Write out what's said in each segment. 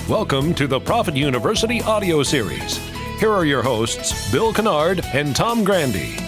Welcome to the Profit University audio series. Here are your hosts, Bill Kennard and Tom Grandy.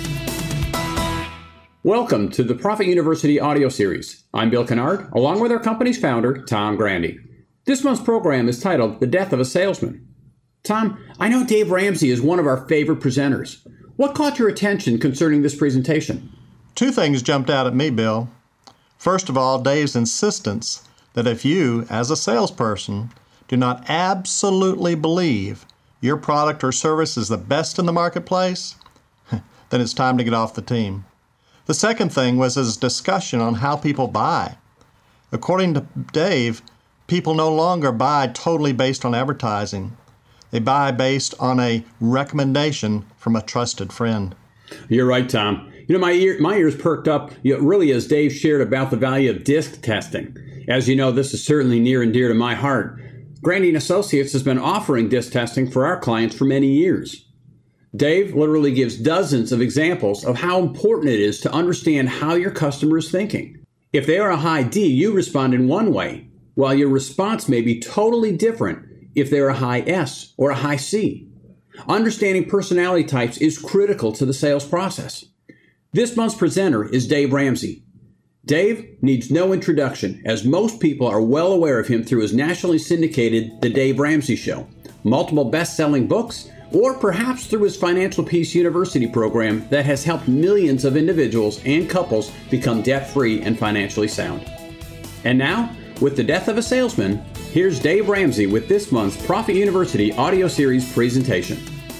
Welcome to the Profit University audio series. I'm Bill Kennard, along with our company's founder, Tom Grandy. This month's program is titled The Death of a Salesman. Tom, I know Dave Ramsey is one of our favorite presenters. What caught your attention concerning this presentation? Two things jumped out at me, Bill. First of all, Dave's insistence that if you, as a salesperson, do not absolutely believe your product or service is the best in the marketplace, then it's time to get off the team. The second thing was his discussion on how people buy. According to Dave, people no longer buy totally based on advertising. They buy based on a recommendation from a trusted friend. You're right, Tom. My ears perked up really as Dave shared about the value of disc testing. As you know, this is certainly near and dear to my heart. Grandy & Associates has been offering disc testing for our clients for many years. Dave literally gives dozens of examples of how important it is to understand how your customer is thinking. If they are a high D, you respond in one way, while your response may be totally different if they're a high S or a high C. Understanding personality types is critical to the sales process. This month's presenter is Dave Ramsey. Dave needs no introduction, as most people are well aware of him through his nationally syndicated The Dave Ramsey Show, multiple best-selling books, or perhaps through his Financial Peace University program that has helped millions of individuals and couples become debt-free and financially sound. And now, with The Death of a Salesman, here's Dave Ramsey with this month's Profit University audio series presentation.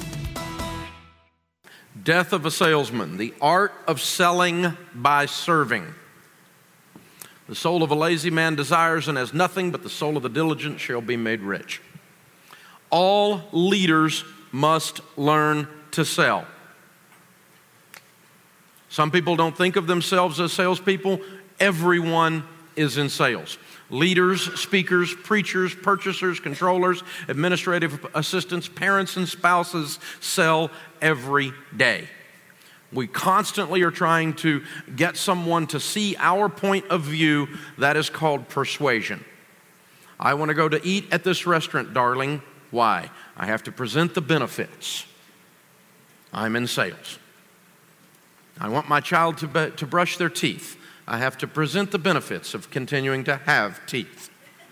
Death of a Salesman, the art of selling by serving. The soul of a lazy man desires and has nothing, but the soul of the diligent shall be made rich. All leaders must learn to sell. Some people don't think of themselves as salespeople. Everyone is in sales. Leaders, speakers, preachers, purchasers, controllers, administrative assistants, parents, and spouses sell every day. We constantly are trying to get someone to see our point of view. That is called persuasion. I want to go to eat at this restaurant, darling. Why? I have to present the benefits. I'm in sales. I want my child to brush their teeth. I have to present the benefits of continuing to have teeth.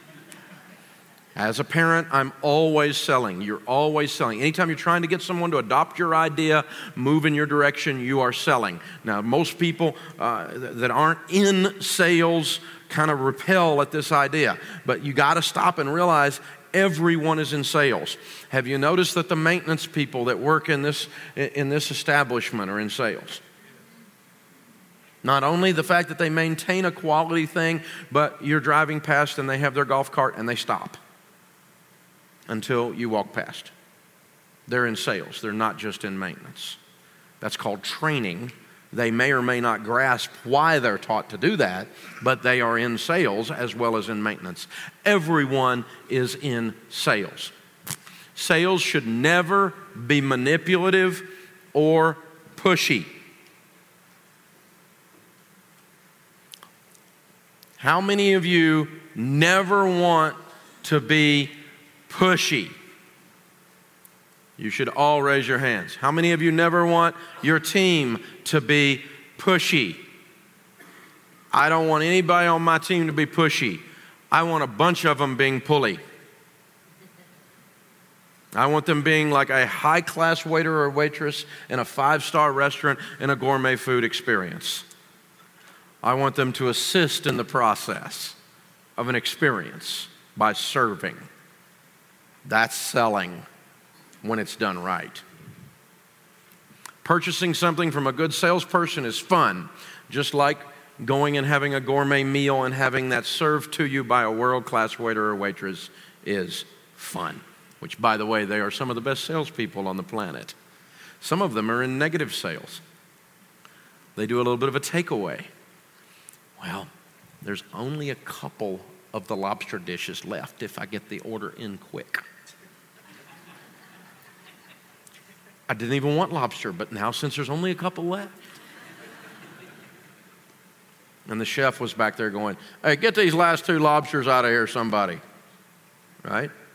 As a parent, I'm always selling. You're always selling. Anytime you're trying to get someone to adopt your idea, move in your direction, you are selling. Now, most people that aren't in sales kind of repel at this idea, but you got to stop and realize everyone is in sales. Have you noticed that the maintenance people that work in this establishment are in sales? Not only the fact that they maintain a quality thing, but you're driving past and they have their golf cart and they stop until you walk past. They're in sales. They're not just in maintenance. That's called training. They may or may not grasp why they're taught to do that, but they are in sales as well as in maintenance. Everyone is in sales. Sales should never be manipulative or pushy. How many of you never want to be pushy? You should all raise your hands. How many of you never want your team to be pushy? I don't want anybody on my team to be pushy. I want a bunch of them being pulley. I want them being like a high-class waiter or waitress in a 5-star restaurant in a gourmet food experience. I want them to assist in the process of an experience by serving. That's selling when it's done right. Purchasing something from a good salesperson is fun, just like going and having a gourmet meal and having that served to you by a world-class waiter or waitress is fun, which, by the way, they are some of the best salespeople on the planet. Some of them are in negative sales. They do a little bit of a takeaway. Well, there's only a couple of the lobster dishes left if I get the order in quick. I didn't even want lobster, but now since there's only a couple left. And the chef was back there going, hey, get these last 2 lobsters out of here, somebody. Right?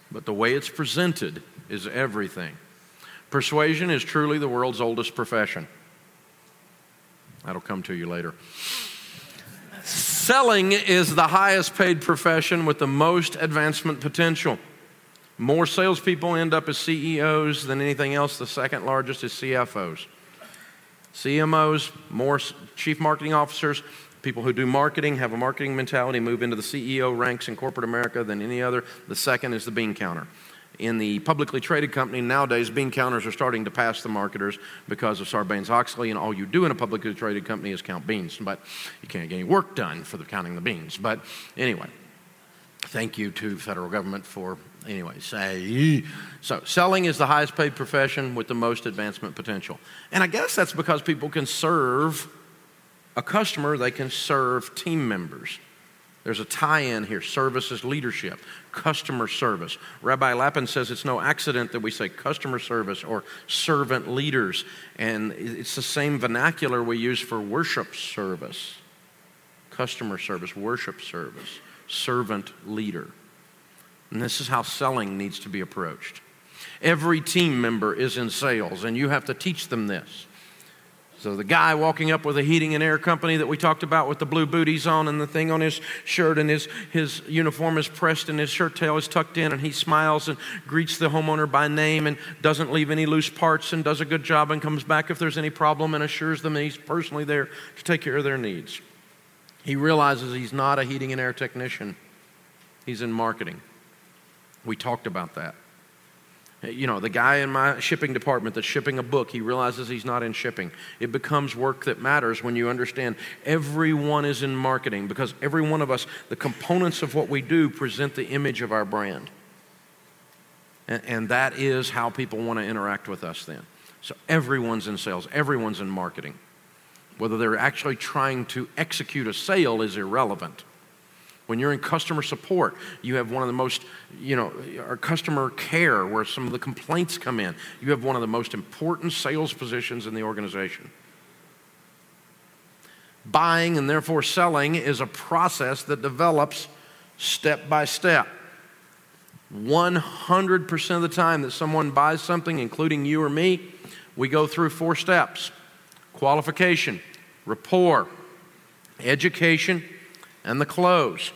but the way it's presented is everything. Persuasion is truly the world's oldest profession. That'll come to you later. Selling is the highest paid profession with the most advancement potential. More salespeople end up as CEOs than anything else. The second largest is CFOs. CMOs, more chief marketing officers, people who do marketing, have a marketing mentality, move into the CEO ranks in corporate America than any other. The second is the bean counter. In the publicly traded company nowadays, bean counters are starting to pass the marketers because of Sarbanes-Oxley, and all you do in a publicly traded company is count beans, but you can't get any work done for counting the beans. But anyway, thank you to the federal government for, So selling is the highest paid profession with the most advancement potential. And I guess that's because people can serve a customer, they can serve team members. There's a tie-in here. Service is leadership, customer service. Rabbi Lapin says it's no accident that we say customer service or servant leaders. And it's the same vernacular we use for worship service. Customer service, worship service, servant leader. And this is how selling needs to be approached. Every team member is in sales, and you have to teach them this. So the guy walking up with a heating and air company that we talked about with the blue booties on and the thing on his shirt and his uniform is pressed and his shirt tail is tucked in and he smiles and greets the homeowner by name and doesn't leave any loose parts and does a good job and comes back if there's any problem and assures them that he's personally there to take care of their needs. He realizes he's not a heating and air technician. He's in marketing. We talked about that. You know, the guy in my shipping department that's shipping a book, he realizes he's not in shipping. It becomes work that matters when you understand everyone is in marketing, because every one of us, the components of what we do present the image of our brand. And that is how people want to interact with us then. So everyone's in sales, everyone's in marketing. Whether they're actually trying to execute a sale is irrelevant. When you're in customer support, you have one of the most, our customer care, where some of the complaints come in. You have one of the most important sales positions in the organization. Buying and therefore selling is a process that develops step by step. 100% of the time that someone buys something, including you or me, we go through 4 steps: qualification, rapport, education, and the close.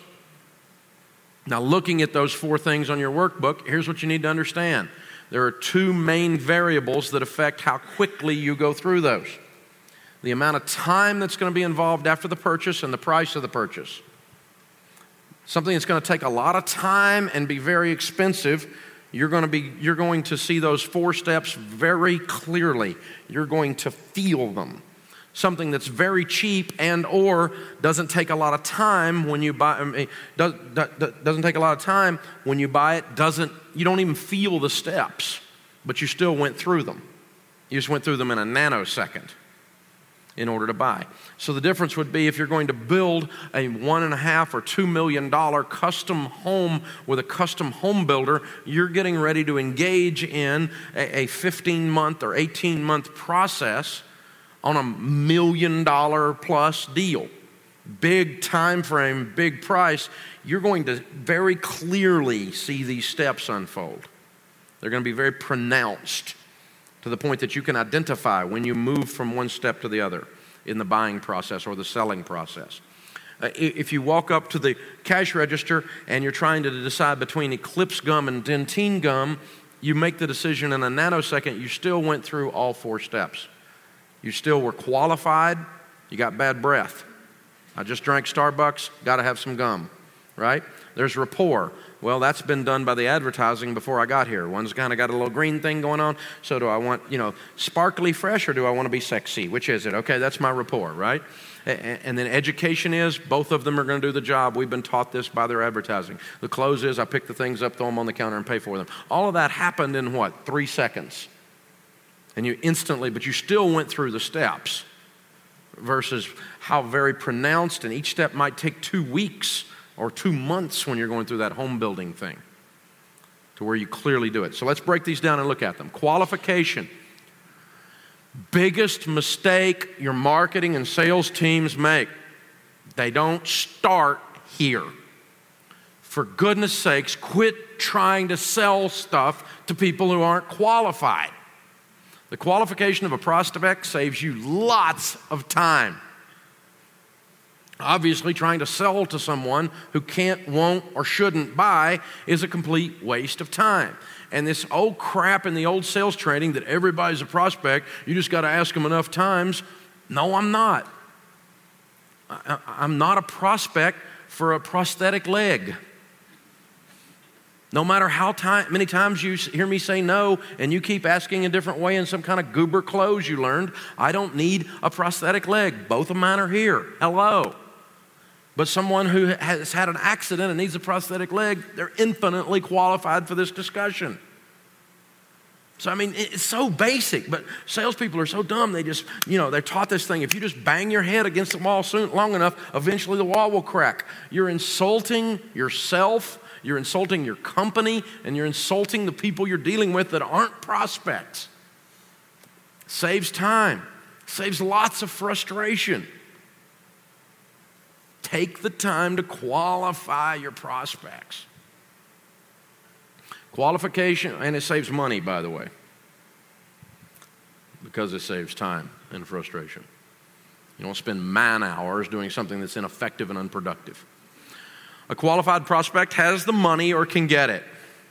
Now, looking at those 4 things on your workbook, here's what you need to understand. There are 2 main variables that affect how quickly you go through those: the amount of time that's going to be involved after the purchase and the price of the purchase. Something that's going to take a lot of time and be very expensive, you're going to see those 4 steps very clearly. You're going to feel them. Something that's very cheap and or doesn't take a lot of time when you buy, doesn't take a lot of time when you buy it, you don't even feel the steps, but you still went through them. You just went through them in a nanosecond in order to buy. So the difference would be if you're going to build a $1.5 or $2 million custom home with a custom home builder, you're getting ready to engage in a 15-month or 18-month process on $1 million plus deal. Big time frame, big price. You're going to very clearly see these steps unfold. They're going to be very pronounced to the point that you can identify when you move from one step to the other in the buying process or the selling process. If you walk up to the cash register and you're trying to decide between Eclipse gum and Dentyne gum, you make the decision in a nanosecond. You still went through all 4 steps. You still were qualified. You got bad breath. I just drank Starbucks, got to have some gum, right? There's rapport. Well, that's been done by the advertising before I got here. One's kind of got a little green thing going on. So do I want, sparkly fresh, or do I want to be sexy? Which is it? Okay, that's my rapport, right? And then education is, both of them are going to do the job. We've been taught this by their advertising. The close is, I pick the things up, throw them on the counter, and pay for them. All of that happened in 3 seconds. And you instantly, but you still went through the steps, versus how very pronounced, and each step might take 2 weeks or 2 months when you're going through that home building thing to where you clearly do it. So let's break these down and look at them. Qualification. Biggest mistake your marketing and sales teams make. They don't start here. for goodness sakes, quit trying to sell stuff to people who aren't qualified. The qualification of a prospect saves you lots of time. Obviously, trying to sell to someone who can't, won't, or shouldn't buy is a complete waste of time. And this old crap in the old sales training that everybody's a prospect, you just got to ask them enough times. No, I'm not. I'm not a prospect for a prosthetic leg. No matter how many times you hear me say no and you keep asking a different way in some kind of goober clothes you learned, I don't need a prosthetic leg. Both of mine are here. Hello. But someone who has had an accident and needs a prosthetic leg, they're infinitely qualified for this discussion. So, I mean, it's so basic, but salespeople are so dumb. They just, they're taught this thing. If you just bang your head against the wall long enough, eventually the wall will crack. You're insulting yourself, you're insulting your company, and you're insulting the people you're dealing with that aren't prospects. Saves time, saves lots of frustration. Take the time to qualify your prospects. Qualification, and it saves money, by the way, because it saves time and frustration. You don't spend man hours doing something that's ineffective and unproductive. A qualified prospect has the money or can get it.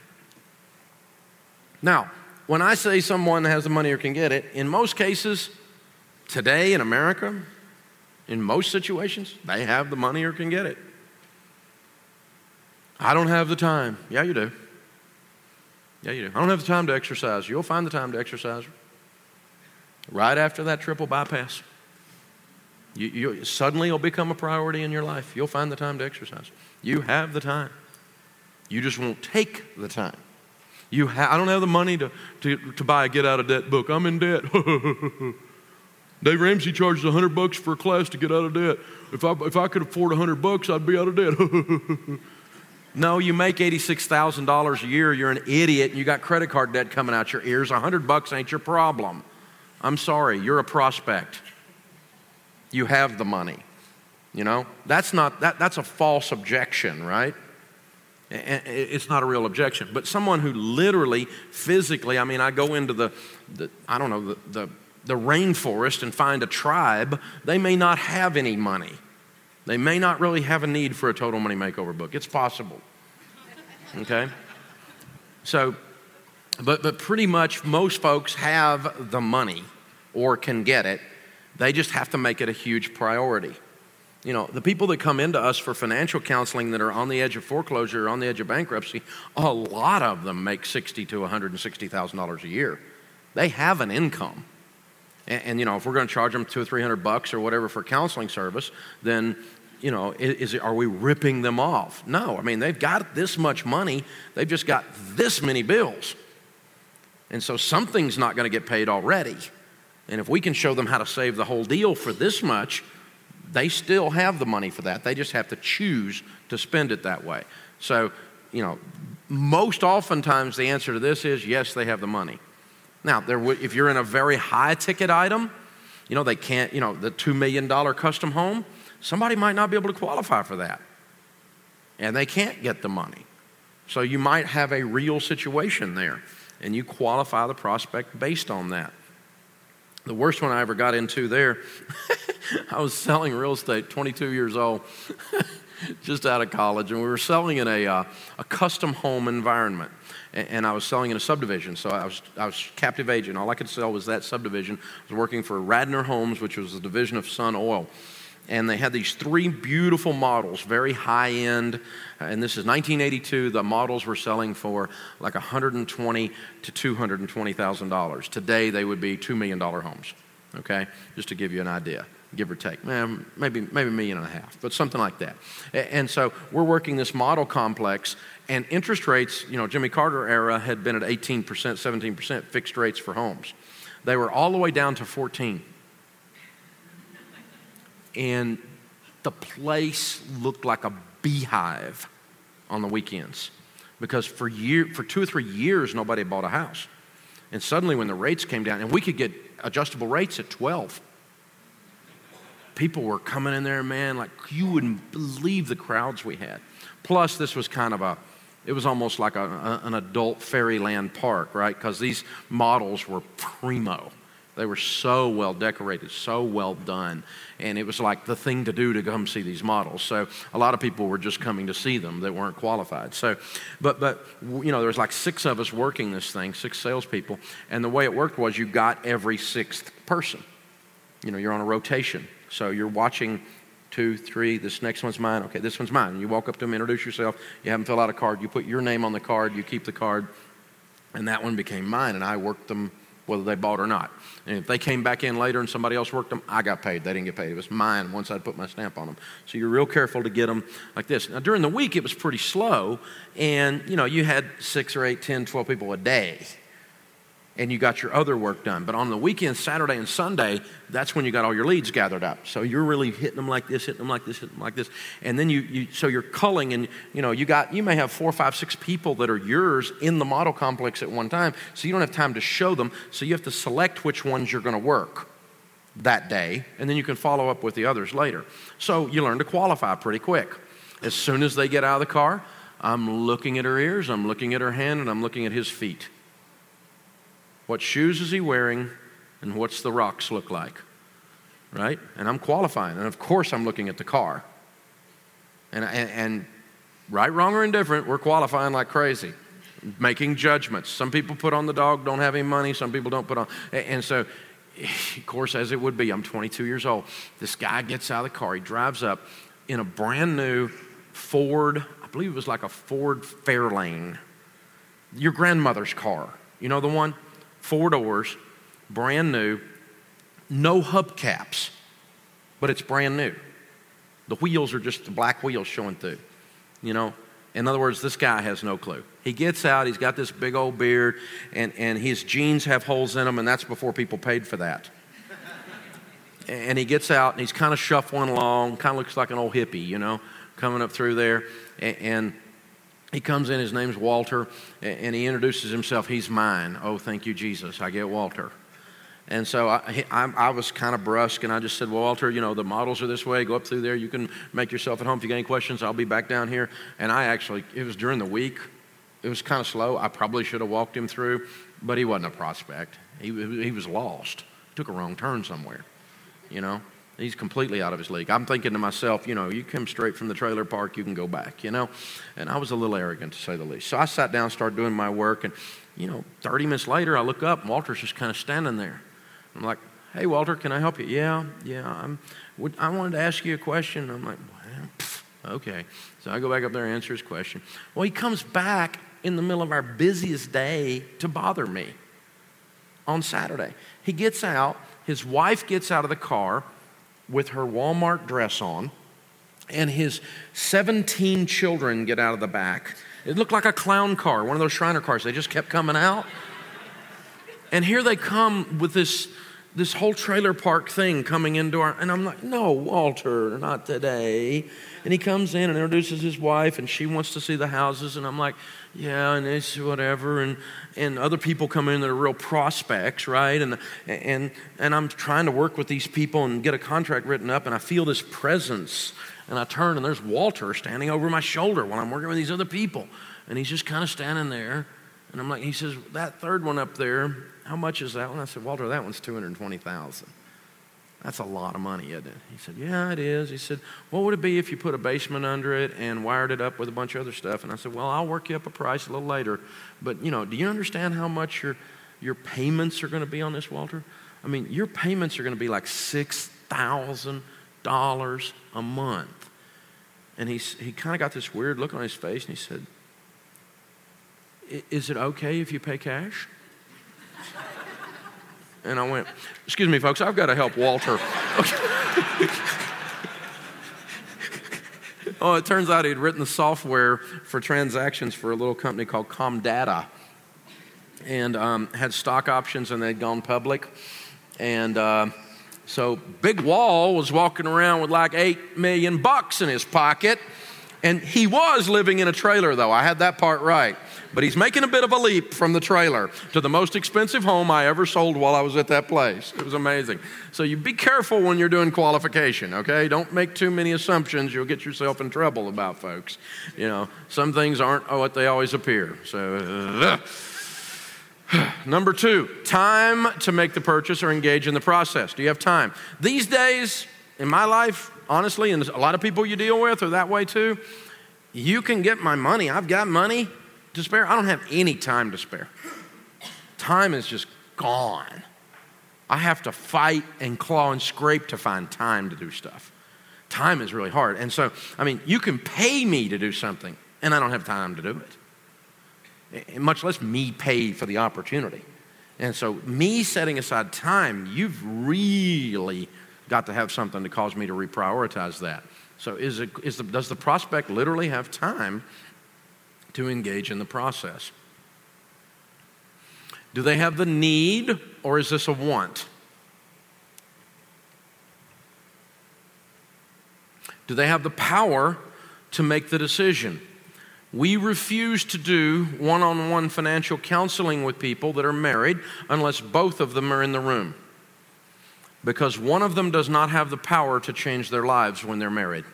Now, when I say someone has the money or can get it, in most cases, today in America, in most situations, they have the money or can get it. I don't have the time. Yeah, you do. Yeah, you do. I don't have the time to exercise. You'll find the time to exercise right after that triple bypass. Suddenly it'll become a priority in your life. You'll find the time to exercise. You have the time. You just won't take the time. I don't have the money to buy a get-out-of-debt book. I'm in debt. Dave Ramsey charges $100 for a class to get out of debt. If I could afford $100, I'd be out of debt. No, you make $86,000 a year, you're an idiot, and you got credit card debt coming out your ears. $100 ain't your problem. I'm sorry, you're a prospect. You have the money. That's a false objection, right? It's not a real objection. But someone who literally, physically, I go into the rainforest and find a tribe, they may not have any money. They may not really have a need for a total money makeover book. It's possible. Okay? So, but pretty much most folks have the money or can get it. They just have to make it a huge priority. The people that come into us for financial counseling that are on the edge of foreclosure or on the edge of bankruptcy, a lot of them make $60,000 to $160,000 a year. They have an income. And if we're going to charge them $200 or $300 or whatever for counseling service, then, are we ripping them off? No, they've got this much money. They've just got this many bills. And so something's not going to get paid already. And if we can show them how to save the whole deal for this much, they still have the money for that. They just have to choose to spend it that way. So, most oftentimes the answer to this is yes, they have the money. Now, if you're in a very high ticket item, they can't, the $2 million custom home, somebody might not be able to qualify for that. And they can't get the money. So you might have a real situation there, and you qualify the prospect based on that. The worst one I ever got into there, I was selling real estate, 22 years old, just out of college, and we were selling in a custom home environment. And I was selling in a subdivision, so I was captive agent. All I could sell was that subdivision. I was working for Radnor Homes, which was a division of Sun Oil. And they had these 3 beautiful models, very high-end. And this is 1982. The models were selling for like $120,000 to $220,000. Today, they would be $2 million homes, okay? Just to give you an idea, give or take. Maybe $1.5 million, but something like that. And so we're working this model complex. And interest rates, Jimmy Carter era had been at 18%, 17% fixed rates for homes. They were all the way down to 14. And the place looked like a beehive on the weekends because for 2 or 3 years, nobody had bought a house. And suddenly when the rates came down, and we could get adjustable rates at 12. people were coming in there, man, like you wouldn't believe the crowds we had. Plus, this was kind of it was almost like an adult fairyland park, right? Because these models were primo. They were so well decorated, so well done. And it was like the thing to do to come see these models. So a lot of people were just coming to see them that weren't qualified. So, but you know, there was like 6 of us working this thing, 6 salespeople. And the way it worked was you got every 6th person. You know, you're on a rotation. So you're watching 2, 3, this next one's mine. Okay, this one's mine. You walk up to them, introduce yourself. You have them fill out a card. You put your name on the card. You keep the card. And that one became mine. And I worked them whether they bought or not. And if they came back in later and somebody else worked them, I got paid. They didn't get paid. It was mine once I'd put my stamp on them. So you're real careful to get them like this. Now, during the week, it was pretty slow. And, you know, you had 6 or 8, 10, 12 people a day. And you got your other work done. But on the weekend, Saturday and Sunday, that's when you got all your leads gathered up. So you're really hitting them like this, hitting them like this, hitting them like this. And then so you're culling, and you know, you may have 4, 5, 6 people that are yours in the model complex at one time. So you don't have time to show them. So you have to select which ones you're going to work that day, and then you can follow up with the others later. So you learn to qualify pretty quick. As soon as they get out of the car, I'm looking at her ears, I'm looking at her hand, and I'm looking at his feet. What shoes is he wearing, and what's the rocks look like, right? And I'm qualifying, and of course I'm looking at the car. And right, wrong, or indifferent, we're qualifying like crazy, making judgments. Some people put on the dog, don't have any money. Some people don't put on. And so, of course, as it would be, I'm 22 years old. This guy gets out of the car. He drives up in a brand new Ford, I believe it was like a Ford Fairlane, your grandmother's car. You know the one? 4 doors, brand new, no hubcaps, but it's brand new. The wheels are just the black wheels showing through, you know. In other words, this guy has no clue. He gets out, he's got this big old beard, and his jeans have holes in them, and that's before people paid for that. And he gets out, and he's kind of shuffling along, kind of looks like an old hippie, you know, coming up through there, and he comes in, his name's Walter, and he introduces himself. He's mine. Oh, thank you, Jesus. I get Walter. And so I was kind of brusque, and I just said, well, Walter, you know, the models are this way. Go up through there. You can make yourself at home. If you got any questions, I'll be back down here. And it was during the week. It was kind of slow. I probably should have walked him through, but he wasn't a prospect. He was lost. Took a wrong turn somewhere, you know. He's completely out of his league. I'm thinking to myself, you know, you come straight from the trailer park, you can go back, you know. And I was a little arrogant, to say the least. So I sat down, started doing my work, and, you know, 30 minutes later, I look up, and Walter's just kind of standing there. I'm like, hey, Walter, can I help you? Yeah, I wanted to ask you a question. I'm like, well, okay. So I go back up there and answer his question. Well, he comes back in the middle of our busiest day to bother me on Saturday. He gets out, his wife gets out of the car with her Walmart dress on, and his 17 children get out of the back. It looked like a clown car, one of those Shriner cars. They just kept coming out. And here they come with this whole trailer park thing coming into and I'm like, no, Walter, not today. And he comes in and introduces his wife, and she wants to see the houses, and I'm like, yeah, and it's whatever, and other people come in that are real prospects, right? And I'm trying to work with these people and get a contract written up, and I feel this presence, and I turn, and there's Walter standing over my shoulder while I'm working with these other people, and he's just kind of standing there, and I'm like, he says, that third one up there, how much is that one? I said, Walter, that one's $220,000. That's a lot of money, isn't it? He said, yeah, it is. He said, what would it be if you put a basement under it and wired it up with a bunch of other stuff? And I said, well, I'll work you up a price a little later. But, you know, do you understand how much your payments are going to be on this, Walter? I mean, your payments are going to be like $6,000 a month. And he kind of got this weird look on his face, and he said, is it okay if you pay cash? And I went, excuse me, folks, I've got to help Walter. Oh, it turns out he'd written the software for transactions for a little company called Comdata, and had stock options, and they'd gone public. And so Big Wall was walking around with like $8 million in his pocket. And he was living in a trailer, though. I had that part right. But he's making a bit of a leap from the trailer to the most expensive home I ever sold while I was at that place. It was amazing. So you be careful when you're doing qualification, okay? Don't make too many assumptions. You'll get yourself in trouble about folks. You know, some things aren't what they always appear. So, number 2, time to make the purchase or engage in the process. Do you have time? These days, in my life, honestly, and a lot of people you deal with are that way too, you can get my money. I've got money to spare. I don't have any time to spare. Time is just gone. I have to fight and claw and scrape to find time to do stuff. Time is really hard. And so, I mean, you can pay me to do something, and I don't have time to do it, much less me pay for the opportunity. And so me setting aside time, you've really got to have something to cause me to reprioritize that. So does the prospect literally have time to engage in the process? Do they have the need, or is this a want? Do they have the power to make the decision? We refuse to do one-on-one financial counseling with people that are married unless both of them are in the room, because one of them does not have the power to change their lives when they're married.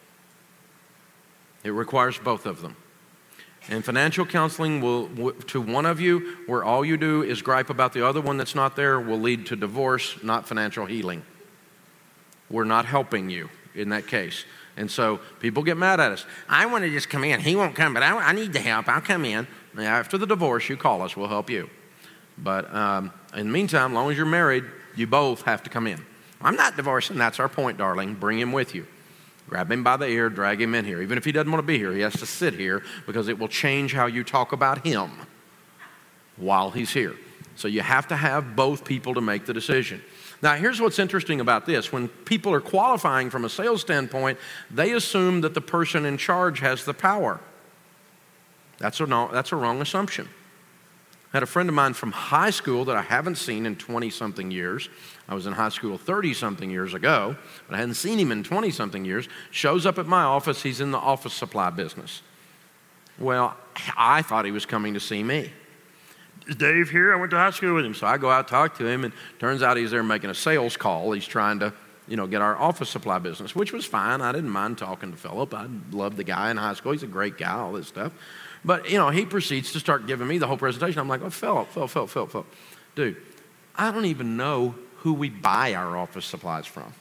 It requires both of them. And financial counseling will, to one of you, where all you do is gripe about the other one that's not there, will lead to divorce, not financial healing. We're not helping you in that case. And so people get mad at us. I want to just come in. He won't come, but I need the help. I'll come in. After the divorce, you call us. We'll help you. But in the meantime, as long as you're married, you both have to come in. I'm not divorcing. That's our point, darling. Bring him with you. Grab him by the ear, drag him in here. Even if he doesn't want to be here, he has to sit here because it will change how you talk about him while he's here. So you have to have both people to make the decision. Now, here's what's interesting about this. When people are qualifying from a sales standpoint, they assume that the person in charge has the power. That's a wrong assumption. I had a friend of mine from high school that I haven't seen in 20-something years. I was in high school 30-something years ago, but I hadn't seen him in 20-something years. Shows up at my office. He's in the office supply business. Well, I thought he was coming to see me. Is Dave here? I went to high school with him. So I go out, talk to him, and turns out he's there making a sales call. He's trying to, get our office supply business, which was fine. I didn't mind talking to Philip. I loved the guy in high school. He's a great guy, all this stuff. But, he proceeds to start giving me the whole presentation. I'm like, oh, Philip. Dude, I don't even know who we buy our office supplies from,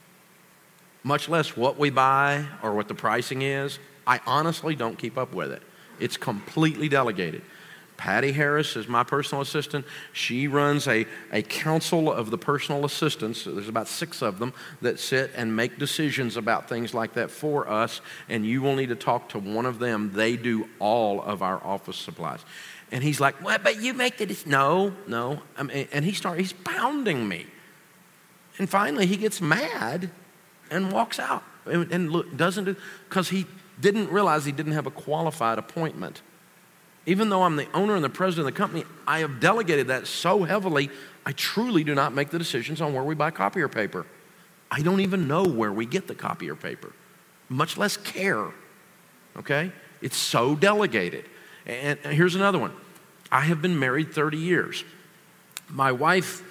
much less what we buy or what the pricing is. I honestly don't keep up with it. It's completely delegated. Patty Harris is my personal assistant. She runs a council of the personal assistants. There's about 6 of them that sit and make decisions about things like that for us, and you will need to talk to one of them. They do all of our office supplies. And he's like, well, but you make the decision. No. And he's pounding me. And finally he gets mad and walks out and doesn't do, because he didn't realize he didn't have a qualified appointment. Even though I'm the owner and the president of the company, I have delegated that so heavily, I truly do not make the decisions on where we buy copier paper. I don't even know where we get the copier paper, much less care, okay? It's so delegated. And here's another one. I have been married 30 years. My wife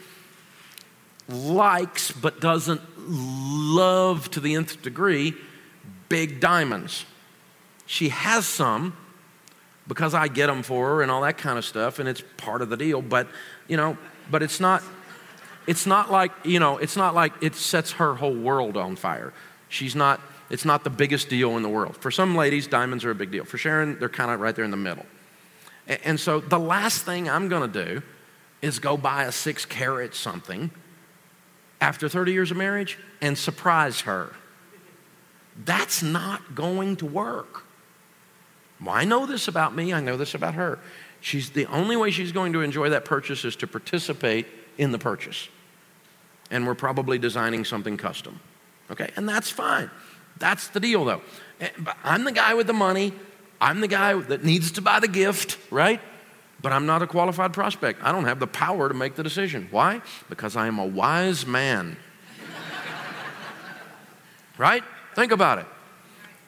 likes but doesn't love to the nth degree big diamonds. She has some because I get them for her and all that kind of stuff, and it's part of the deal. But it's not like it sets her whole world on fire. It's not the biggest deal in the world. For some ladies, diamonds are a big deal. For Sharon, they're kind of right there in the middle. And so the last thing I'm going to do is go buy a 6-carat something after 30 years of marriage and surprise her. That's not going to work. Well, I know this about me. I know this about her. The only way she's going to enjoy that purchase is to participate in the purchase. And we're probably designing something custom. Okay? And that's fine. That's the deal, though. But I'm the guy with the money. I'm the guy that needs to buy the gift, right? But I'm not a qualified prospect. I don't have the power to make the decision. Why? Because I am a wise man. Right? Think about it.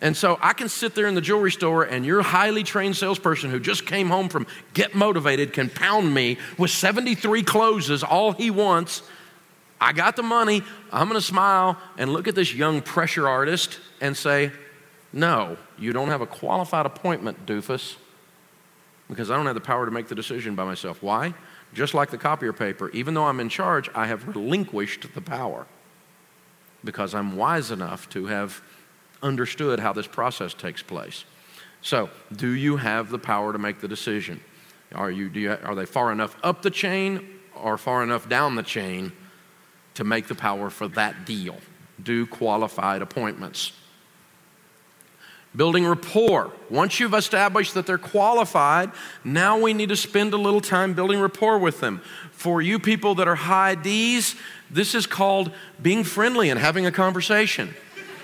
And so I can sit there in the jewelry store and your highly trained salesperson who just came home from Get Motivated can pound me with 73 closes, all he wants. I got the money. I'm going to smile and look at this young pressure artist and say, no, you don't have a qualified appointment, doofus, because I don't have the power to make the decision by myself. Why? Just like the copier paper, even though I'm in charge, I have relinquished the power because I'm wise enough to have understood how this process takes place. So, do you have the power to make the decision? Are they far enough up the chain or far enough down the chain to make the power for that deal? Do qualified appointments. Building rapport. Once you've established that they're qualified, now we need to spend a little time building rapport with them. For you people that are high Ds, this is called being friendly and having a conversation.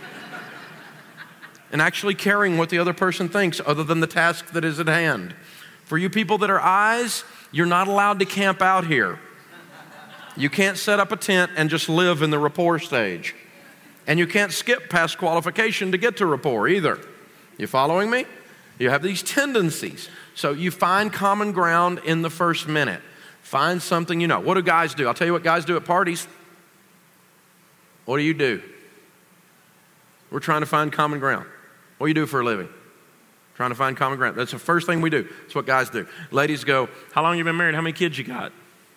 And actually caring what the other person thinks other than the task that is at hand. For you people that are Is, you're not allowed to camp out here. You can't set up a tent and just live in the rapport stage. And you can't skip past qualification to get to rapport either. You following me? You have these tendencies. So you find common ground in the first minute. Find something you know. What do guys do? I'll tell you what guys do at parties. What do? We're trying to find common ground. What do you do for a living? Trying to find common ground. That's the first thing we do. That's what guys do. Ladies go, how long have you been married? How many kids you got?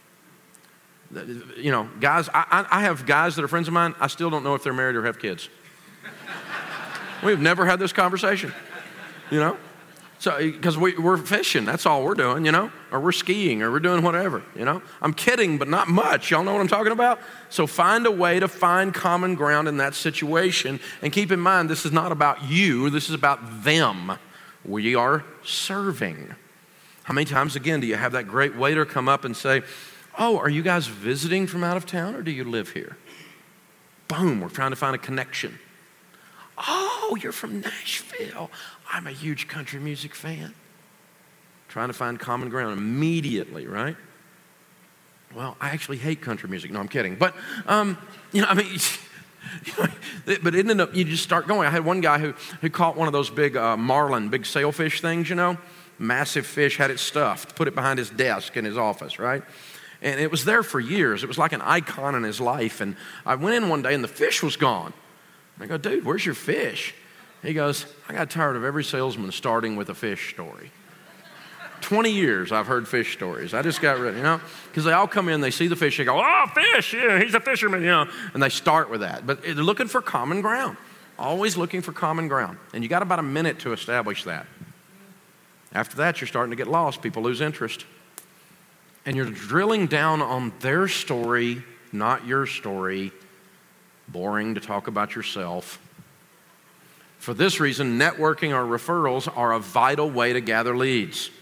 You know, guys, I have guys that are friends of mine. I still don't know if they're married or have kids. We've never had this conversation, you know? So, because we're fishing, that's all we're doing, you know? Or we're skiing, or we're doing whatever, you know? I'm kidding, but not much. Y'all know what I'm talking about? So find a way to find common ground in that situation. And keep in mind, this is not about you. This is about them. We are serving. How many times, again, do you have that great waiter come up and say, oh, are you guys visiting from out of town, or do you live here? Boom, we're trying to find a connection. Oh, you're from Nashville. I'm a huge country music fan. Trying to find common ground immediately, right? Well, I actually hate country music. No, I'm kidding. But, you know, I mean, but it ended up, you just start going. I had one guy who caught one of those big marlin, big sailfish things, you know, massive fish, had it stuffed, put it behind his desk in his office, right? And it was there for years. It was like an icon in his life. And I went in one day and the fish was gone. I go, dude, where's your fish? He goes, I got tired of every salesman starting with a fish story. 20 years I've heard fish stories. I just got rid of, you know, because they all come in, they see the fish, they go, oh, fish, yeah, he's a fisherman, you know, and they start with that. But they're looking for common ground, always looking for common ground. And you got about a minute to establish that. After that, you're starting to get lost. People lose interest. And you're drilling down on their story, not your story. Boring to talk about yourself. For this reason, networking or referrals are a vital way to gather leads.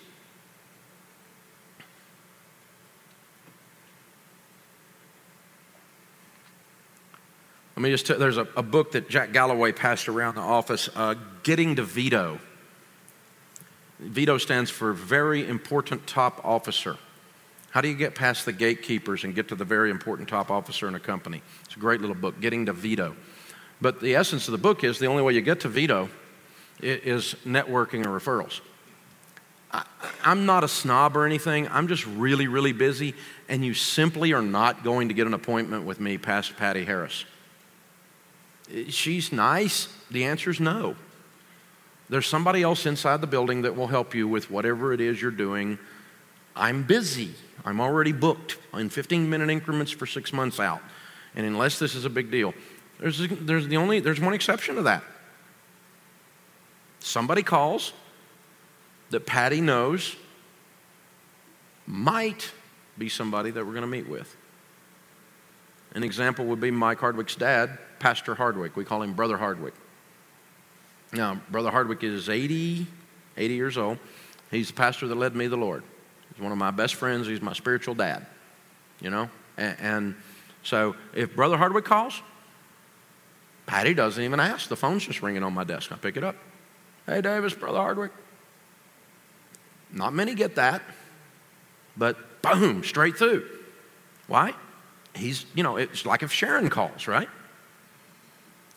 Let me just tell you, there's a book that Jack Galloway passed around the office, Getting to Veto. Veto stands for Very Important Top Officer. How do you get past the gatekeepers and get to the very important top officer in a company? It's a great little book, Getting to Veto. But the essence of the book is the only way you get to veto is networking or referrals. I'm not a snob or anything. I'm just really, really busy, and you simply are not going to get an appointment with me past Patty Harris. She's nice. The answer is no. There's somebody else inside the building that will help you with whatever it is you're doing. I'm busy. I'm already booked in 15-minute increments for 6 months out. And unless this is a big deal, there's one exception to that. Somebody calls that Patty knows might be somebody that we're going to meet with. An example would be Mike Hardwick's dad, Pastor Hardwick. We call him Brother Hardwick. Now, Brother Hardwick is 80 years old. He's the pastor that led me to the Lord. He's one of my best friends. He's my spiritual dad, you know. And so if Brother Hardwick calls, Patty doesn't even ask. The phone's just ringing on my desk. I pick it up. Hey, Davis, Brother Hardwick. Not many get that, but boom, straight through. Why? He's, you know, it's like if Sharon calls, right?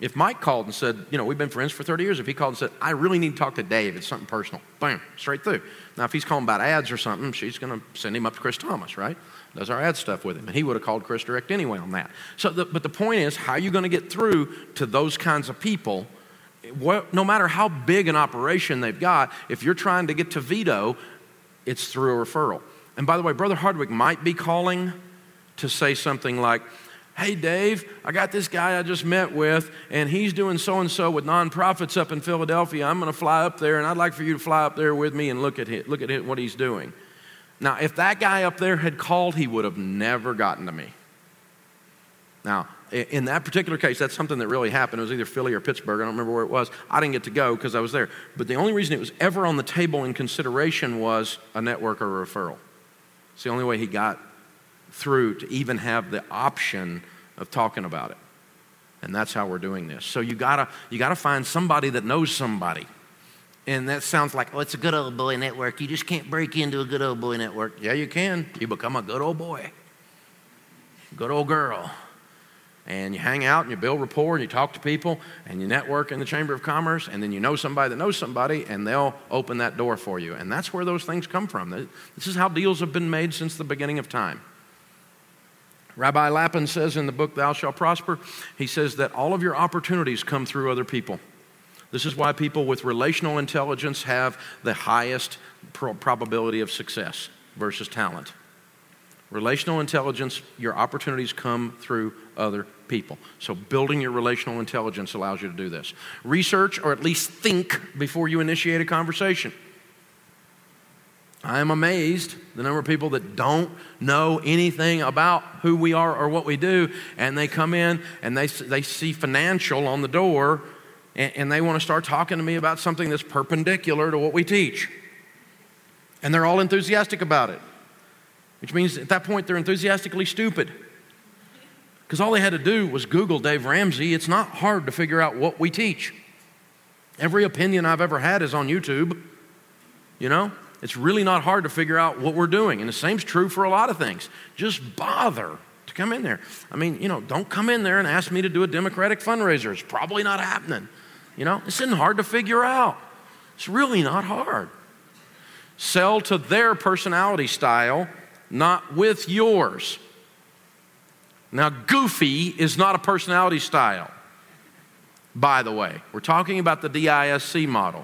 If Mike called and said, we've been friends for 30 years, if he called and said, I really need to talk to Dave, it's something personal, bam, straight through. Now, if he's calling about ads or something, she's going to send him up to Chris Thomas, right? Does our ad stuff with him. And he would have called Chris direct anyway on that. But the point is, how are you going to get through to those kinds of people? No matter how big an operation they've got, if you're trying to get to Vito, it's through a referral. And by the way, Brother Hardwick might be calling to say something like, hey, Dave, I got this guy I just met with, and he's doing so-and-so with nonprofits up in Philadelphia. I'm going to fly up there, and I'd like for you to fly up there with me and look at what he's doing. Now, if that guy up there had called, he would have never gotten to me. Now, in that particular case, that's something that really happened. It was either Philly or Pittsburgh. I don't remember where it was. I didn't get to go because I was there. But the only reason it was ever on the table in consideration was a network or a referral. It's the only way he got through to even have the option of talking about it. And that's how we're doing this. So you gotta find somebody that knows somebody. And that sounds like, it's a good old boy network. You just can't break into a good old boy network. Yeah, you can. You become a good old boy, good old girl. And you hang out and you build rapport and you talk to people and you network in the Chamber of Commerce, and then you know somebody that knows somebody, and they'll open that door for you. And that's where those things come from. This is how deals have been made since the beginning of time. Rabbi Lapin says in the book, Thou Shalt Prosper, he says that all of your opportunities come through other people. This is why people with relational intelligence have the highest probability of success versus talent. Relational intelligence, your opportunities come through other people. So building your relational intelligence allows you to do this. Research, or at least think before you initiate a conversation. I am amazed the number of people that don't know anything about who we are or what we do, and they come in and they see financial on the door, and they want to start talking to me about something that's perpendicular to what we teach. And they're all enthusiastic about it, which means at that point they're enthusiastically stupid. Because all they had to do was Google Dave Ramsey. It's not hard to figure out what we teach. Every opinion I've ever had is on YouTube, It's really not hard to figure out what we're doing. And the same's true for a lot of things. Just bother to come in there. Don't come in there and ask me to do a Democratic fundraiser. It's probably not happening. This isn't hard to figure out. It's really not hard. Sell to their personality style, not with yours. Now, goofy is not a personality style, by the way. We're talking about the DISC model.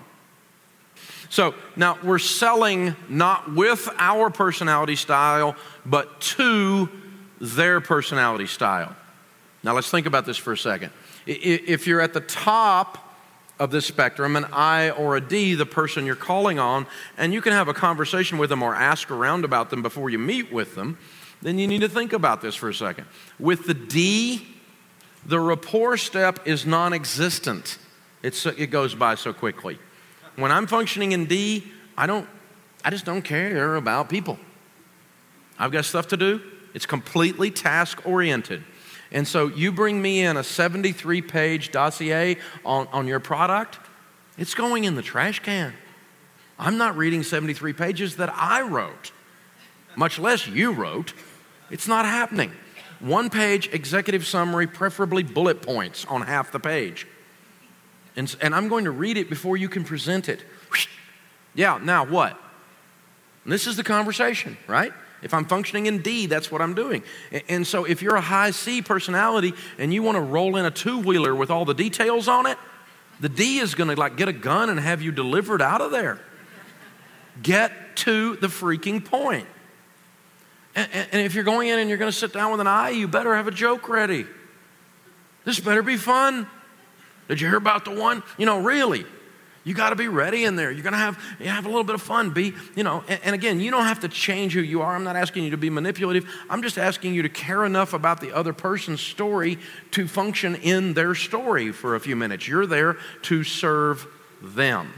So now we're selling not with our personality style, but to their personality style. Now let's think about this for a second. If you're at the top of this spectrum, an I or a D, the person you're calling on, and you can have a conversation with them or ask around about them before you meet with them, then you need to think about this for a second. With the D, the rapport step is non-existent. It goes by so quickly. When I'm functioning in D, I just don't care about people. I've got stuff to do. It's completely task-oriented. And so you bring me in a 73-page dossier on your product, it's going in the trash can. I'm not reading 73 pages that I wrote, much less you wrote. It's not happening. 1-page executive summary, preferably bullet points on half the page. And I'm going to read it before you can present it. Yeah, now what? And this is the conversation, right? If I'm functioning in D, that's what I'm doing. And so if you're a high C personality and you want to roll in a two-wheeler with all the details on it, the D is going to get a gun and have you delivered out of there. Get to the freaking point. And if you're going in and you're going to sit down with an I, you better have a joke ready. This better be fun. Did you hear about the one? Really. You got to be ready in there. You're going to have a little bit of fun. And again, you don't have to change who you are. I'm not asking you to be manipulative. I'm just asking you to care enough about the other person's story to function in their story for a few minutes. You're there to serve them.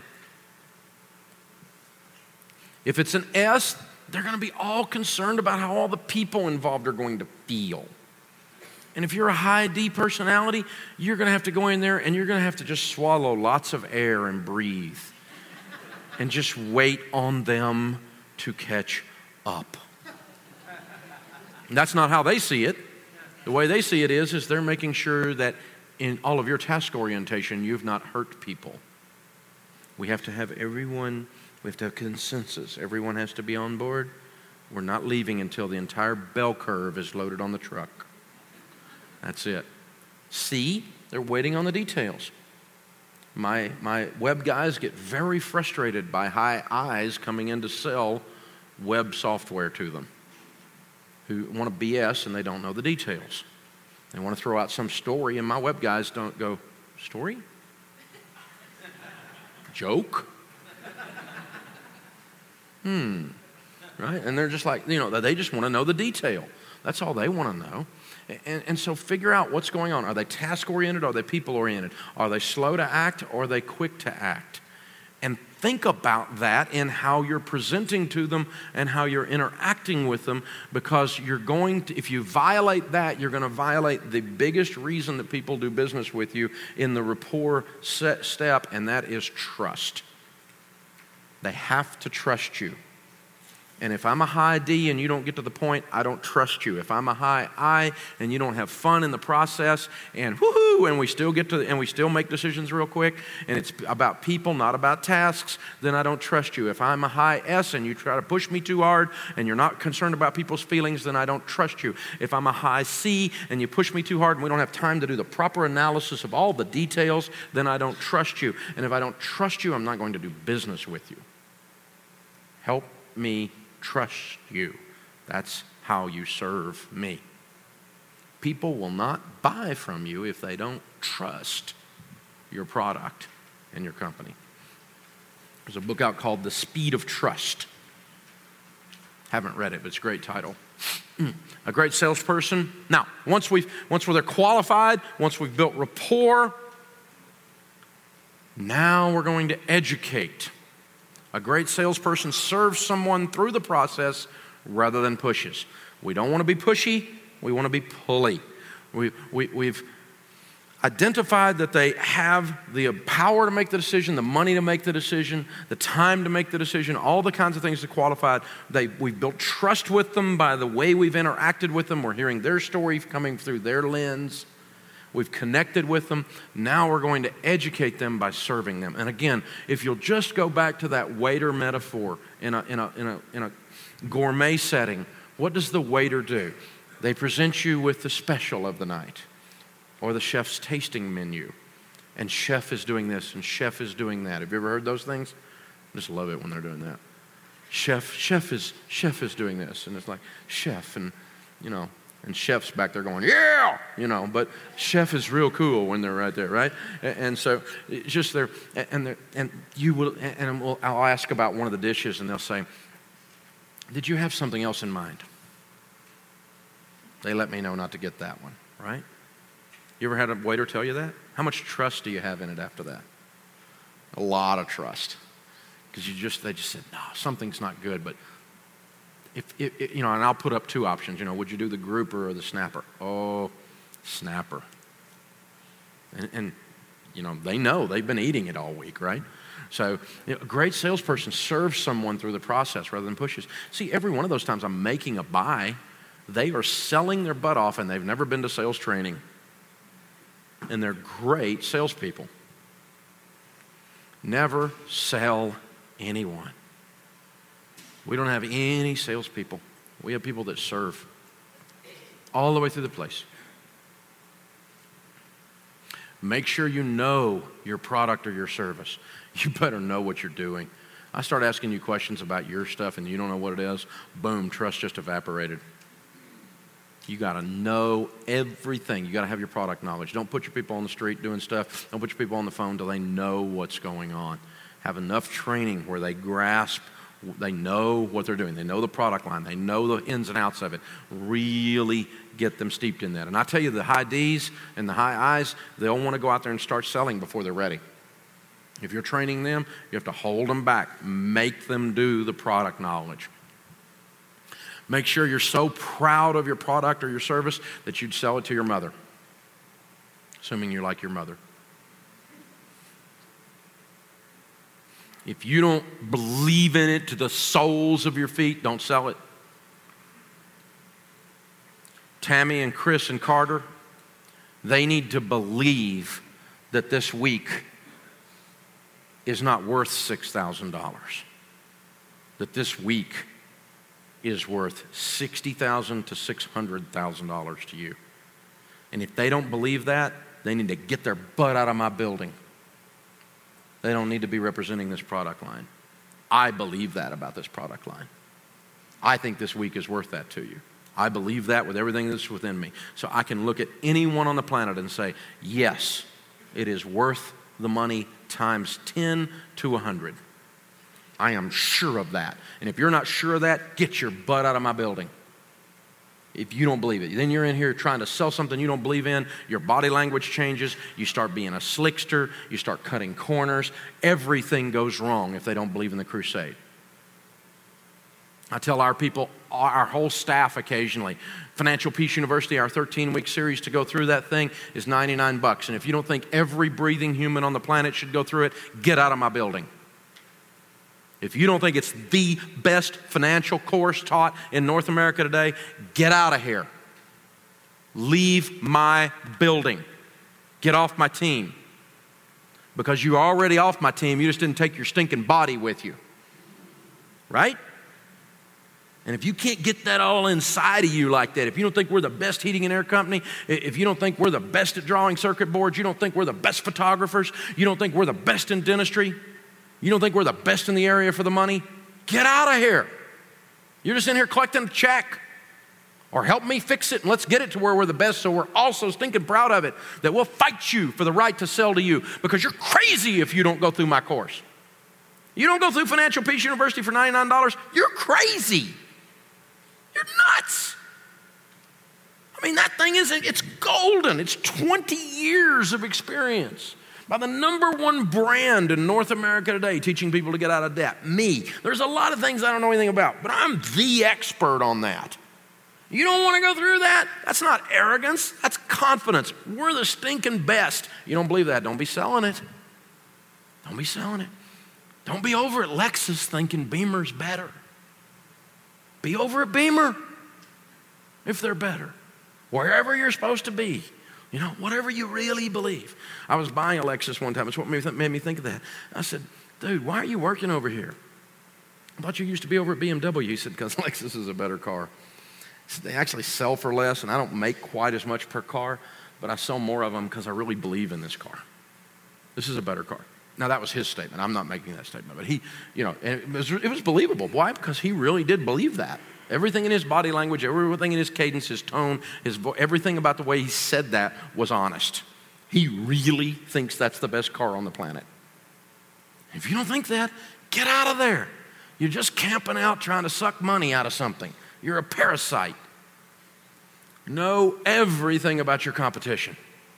If it's an S, they're going to be all concerned about how all the people involved are going to feel. And if you're a high D personality, you're going to have to go in there and you're going to have to just swallow lots of air and breathe and just wait on them to catch up. And that's not how they see it. The way they see it is they're making sure that in all of your task orientation, you've not hurt people. We have to have everyone, we have to have consensus. Everyone has to be on board. We're not leaving until the entire bell curve is loaded on the truck. That's it. C, they're waiting on the details. My web guys get very frustrated by high I's coming in to sell web software to them, who want to BS and they don't know the details. They want to throw out some story, and my web guys don't go, story? Joke? Right? And they're just like, they just want to know the detail. That's all they want to know. And so figure out what's going on. Are they task-oriented? Are they people-oriented? Are they slow to act? Or are they quick to act? And think about that in how you're presenting to them and how you're interacting with them, because you're going to, if you violate that, you're going to violate the biggest reason that people do business with you in the rapport step, and that is trust. They have to trust you. And if I'm a high D and you don't get to the point, I don't trust you. If I'm a high I and you don't have fun in the process and woohoo, and we still make decisions real quick, and it's about people, not about tasks, then I don't trust you. If I'm a high S and you try to push me too hard and you're not concerned about people's feelings, then I don't trust you. If I'm a high C and you push me too hard and we don't have time to do the proper analysis of all the details, then I don't trust you. And if I don't trust you, I'm not going to do business with you. Help me trust you. That's how you serve me. People will not buy from you if they don't trust your product and your company. There's a book out called The Speed of Trust. Haven't read it, but it's a great title. A great salesperson. Now, once they're qualified, once we've built rapport, now we're going to educate. A great salesperson serves someone through the process rather than pushes. We don't want to be pushy. We want to be pulley. We've identified that they have the power to make the decision, the money to make the decision, the time to make the decision, all the kinds of things that qualified. We've built trust with them by the way we've interacted with them. We're hearing their story coming through their lens. We've connected with them. Now we're going to educate them by serving them. And again, if you'll just go back to that waiter metaphor in a gourmet setting, what does the waiter do? They present you with the special of the night or the chef's tasting menu. And chef is doing this and chef is doing that. Have you ever heard those things? I just love it when they're doing that. Chef is doing this. And it's like, chef, and and chef's back there going, yeah, but chef is real cool when they're right there, right? And so it's just there, I'll ask about one of the dishes, and they'll say, did you have something else in mind? They let me know not to get that one, right? You ever had a waiter tell you that? How much trust do you have in it after that? A lot of trust, because they just said, no, something's not good, but and I'll put up two options. Would you do the grouper or the snapper? Oh, snapper. And they know they've been eating it all week, right? So a great salesperson serves someone through the process rather than pushes. See, every one of those times I'm making a buy, they are selling their butt off and they've never been to sales training. And they're great salespeople. Never sell anyone. We don't have any salespeople. We have people that serve all the way through the place. Make sure you know your product or your service. You better know what you're doing. I start asking you questions about your stuff and you don't know what it is, boom, trust just evaporated. You got to know everything. You got to have your product knowledge. Don't put your people on the street doing stuff. Don't put your people on the phone till they know what's going on. Have enough training where they grasp. They know what they're doing. They know the product line. They know the ins and outs of it. Really get them steeped in that. And I tell you, the high Ds and the high Is, they'll want to go out there and start selling before they're ready. If you're training them, you have to hold them back. Make them do the product knowledge. Make sure you're so proud of your product or your service that you'd sell it to your mother, assuming you're like your mother. If you don't believe in it to the soles of your feet, don't sell it. Tammy and Chris and Carter, They need to believe that this week is not worth $6,000. That this week is worth $60,000 to $600,000 to you. And if they don't believe that, they need to get their butt out of my building. They don't need to be representing this product line. I believe that about this product line. I think this week is worth that to you. I believe that with everything that's within me. So I can look at anyone on the planet and say, yes, it is worth the money times 10 to 100. I am sure of that. And if you're not sure of that, get your butt out of my building. If you don't believe it, then you're in here trying to sell something you don't believe in. Your body language changes. You start being a slickster. You start cutting corners. Everything goes wrong if they don't believe in the crusade. I tell our people, our whole staff occasionally, Financial Peace University, our 13-week series to go through that thing is $99. And if you don't think every breathing human on the planet should go through it, get out of my building. If you don't think it's the best financial course taught in North America today, get out of here. Leave my building. Get off my team. Because you're already off my team, you just didn't take your stinking body with you. Right? And if you can't get that all inside of you like that, if you don't think we're the best heating and air company, if you don't think we're the best at drawing circuit boards, you don't think we're the best photographers, you don't think we're the best in dentistry, you don't think we're the best in the area for the money, get out of here. You're just in here collecting a check. Or help me fix it and let's get it to where we're the best so we're also stinking proud of it, that we'll fight you for the right to sell to you because you're crazy if you don't go through my course. You don't go through Financial Peace University for $99, you're crazy. You're nuts. I mean, that thing it's golden. It's 20 years of experience by the number one brand in North America today teaching people to get out of debt, me. There's a lot of things I don't know anything about, but I'm the expert on that. You don't want to go through that? That's not arrogance. That's confidence. We're the stinking best. You don't believe that? Don't be selling it. Don't be selling it. Don't be over at Lexus thinking Beamer's better. Be over at Beamer if they're better. Wherever you're supposed to be. You know, whatever you really believe. I was buying a Lexus one time. It's what made me think of that. I said, dude, why are you working over here? I thought you used to be over at BMW. He said, because Lexus is a better car. He said, they actually sell for less, and I don't make quite as much per car, but I sell more of them because I really believe in this car. This is a better car. Now, that was his statement. I'm not making that statement. But he, you know, and it was believable. Why? Because he really did believe that. Everything in his body language, everything in his cadence, his tone, his everything about the way he said that was honest. He really thinks that's the best car on the planet. If you don't think that, get out of there. You're just camping out trying to suck money out of something. You're a parasite. Know everything about your competition.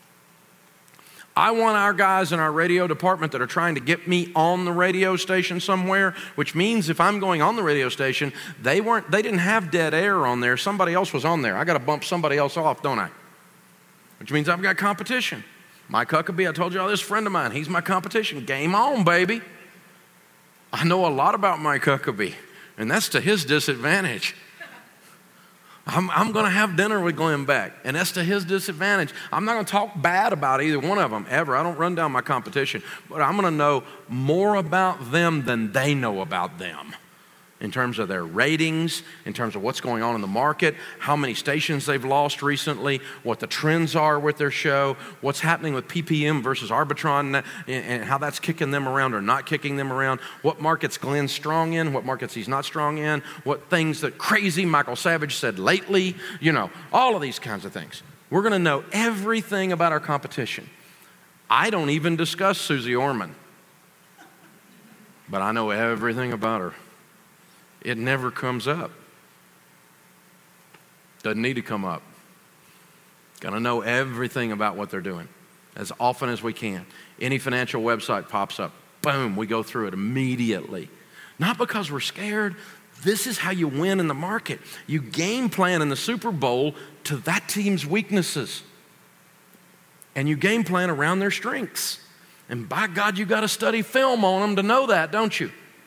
I want our guys in our radio department that are trying to get me on the radio station somewhere, which means if I'm going on the radio station, they didn't have dead air on there. Somebody else was on there. I got to bump somebody else off, don't I? Which means I've got competition. Mike Huckabee, I told you all this friend of mine, he's my competition. Game on, baby. I know a lot about Mike Huckabee, and that's to his disadvantage. I'm going to have dinner with Glenn Beck, and that's to his disadvantage. I'm not going to talk bad about either one of them ever. I don't run down my competition, but I'm going to know more about them than they know about them in terms of their ratings, in terms of what's going on in the market, how many stations they've lost recently, what the trends are with their show, what's happening with PPM versus Arbitron, and how that's kicking them around or not kicking them around, what markets Glenn's strong in, what markets he's not strong in, what things that crazy Michael Savage said lately, you know, all of these kinds of things. We're going to know everything about our competition. I don't even discuss Susie Orman, but I know everything about her. It never comes up. Doesn't need to come up. Got to know everything about what they're doing as often as we can. Any financial website pops up, boom, we go through it immediately. Not because we're scared. This is how you win in the market. You game plan in the Super Bowl to that team's weaknesses. And you game plan around their strengths. And by God, you got to study film on them to know that, don't you?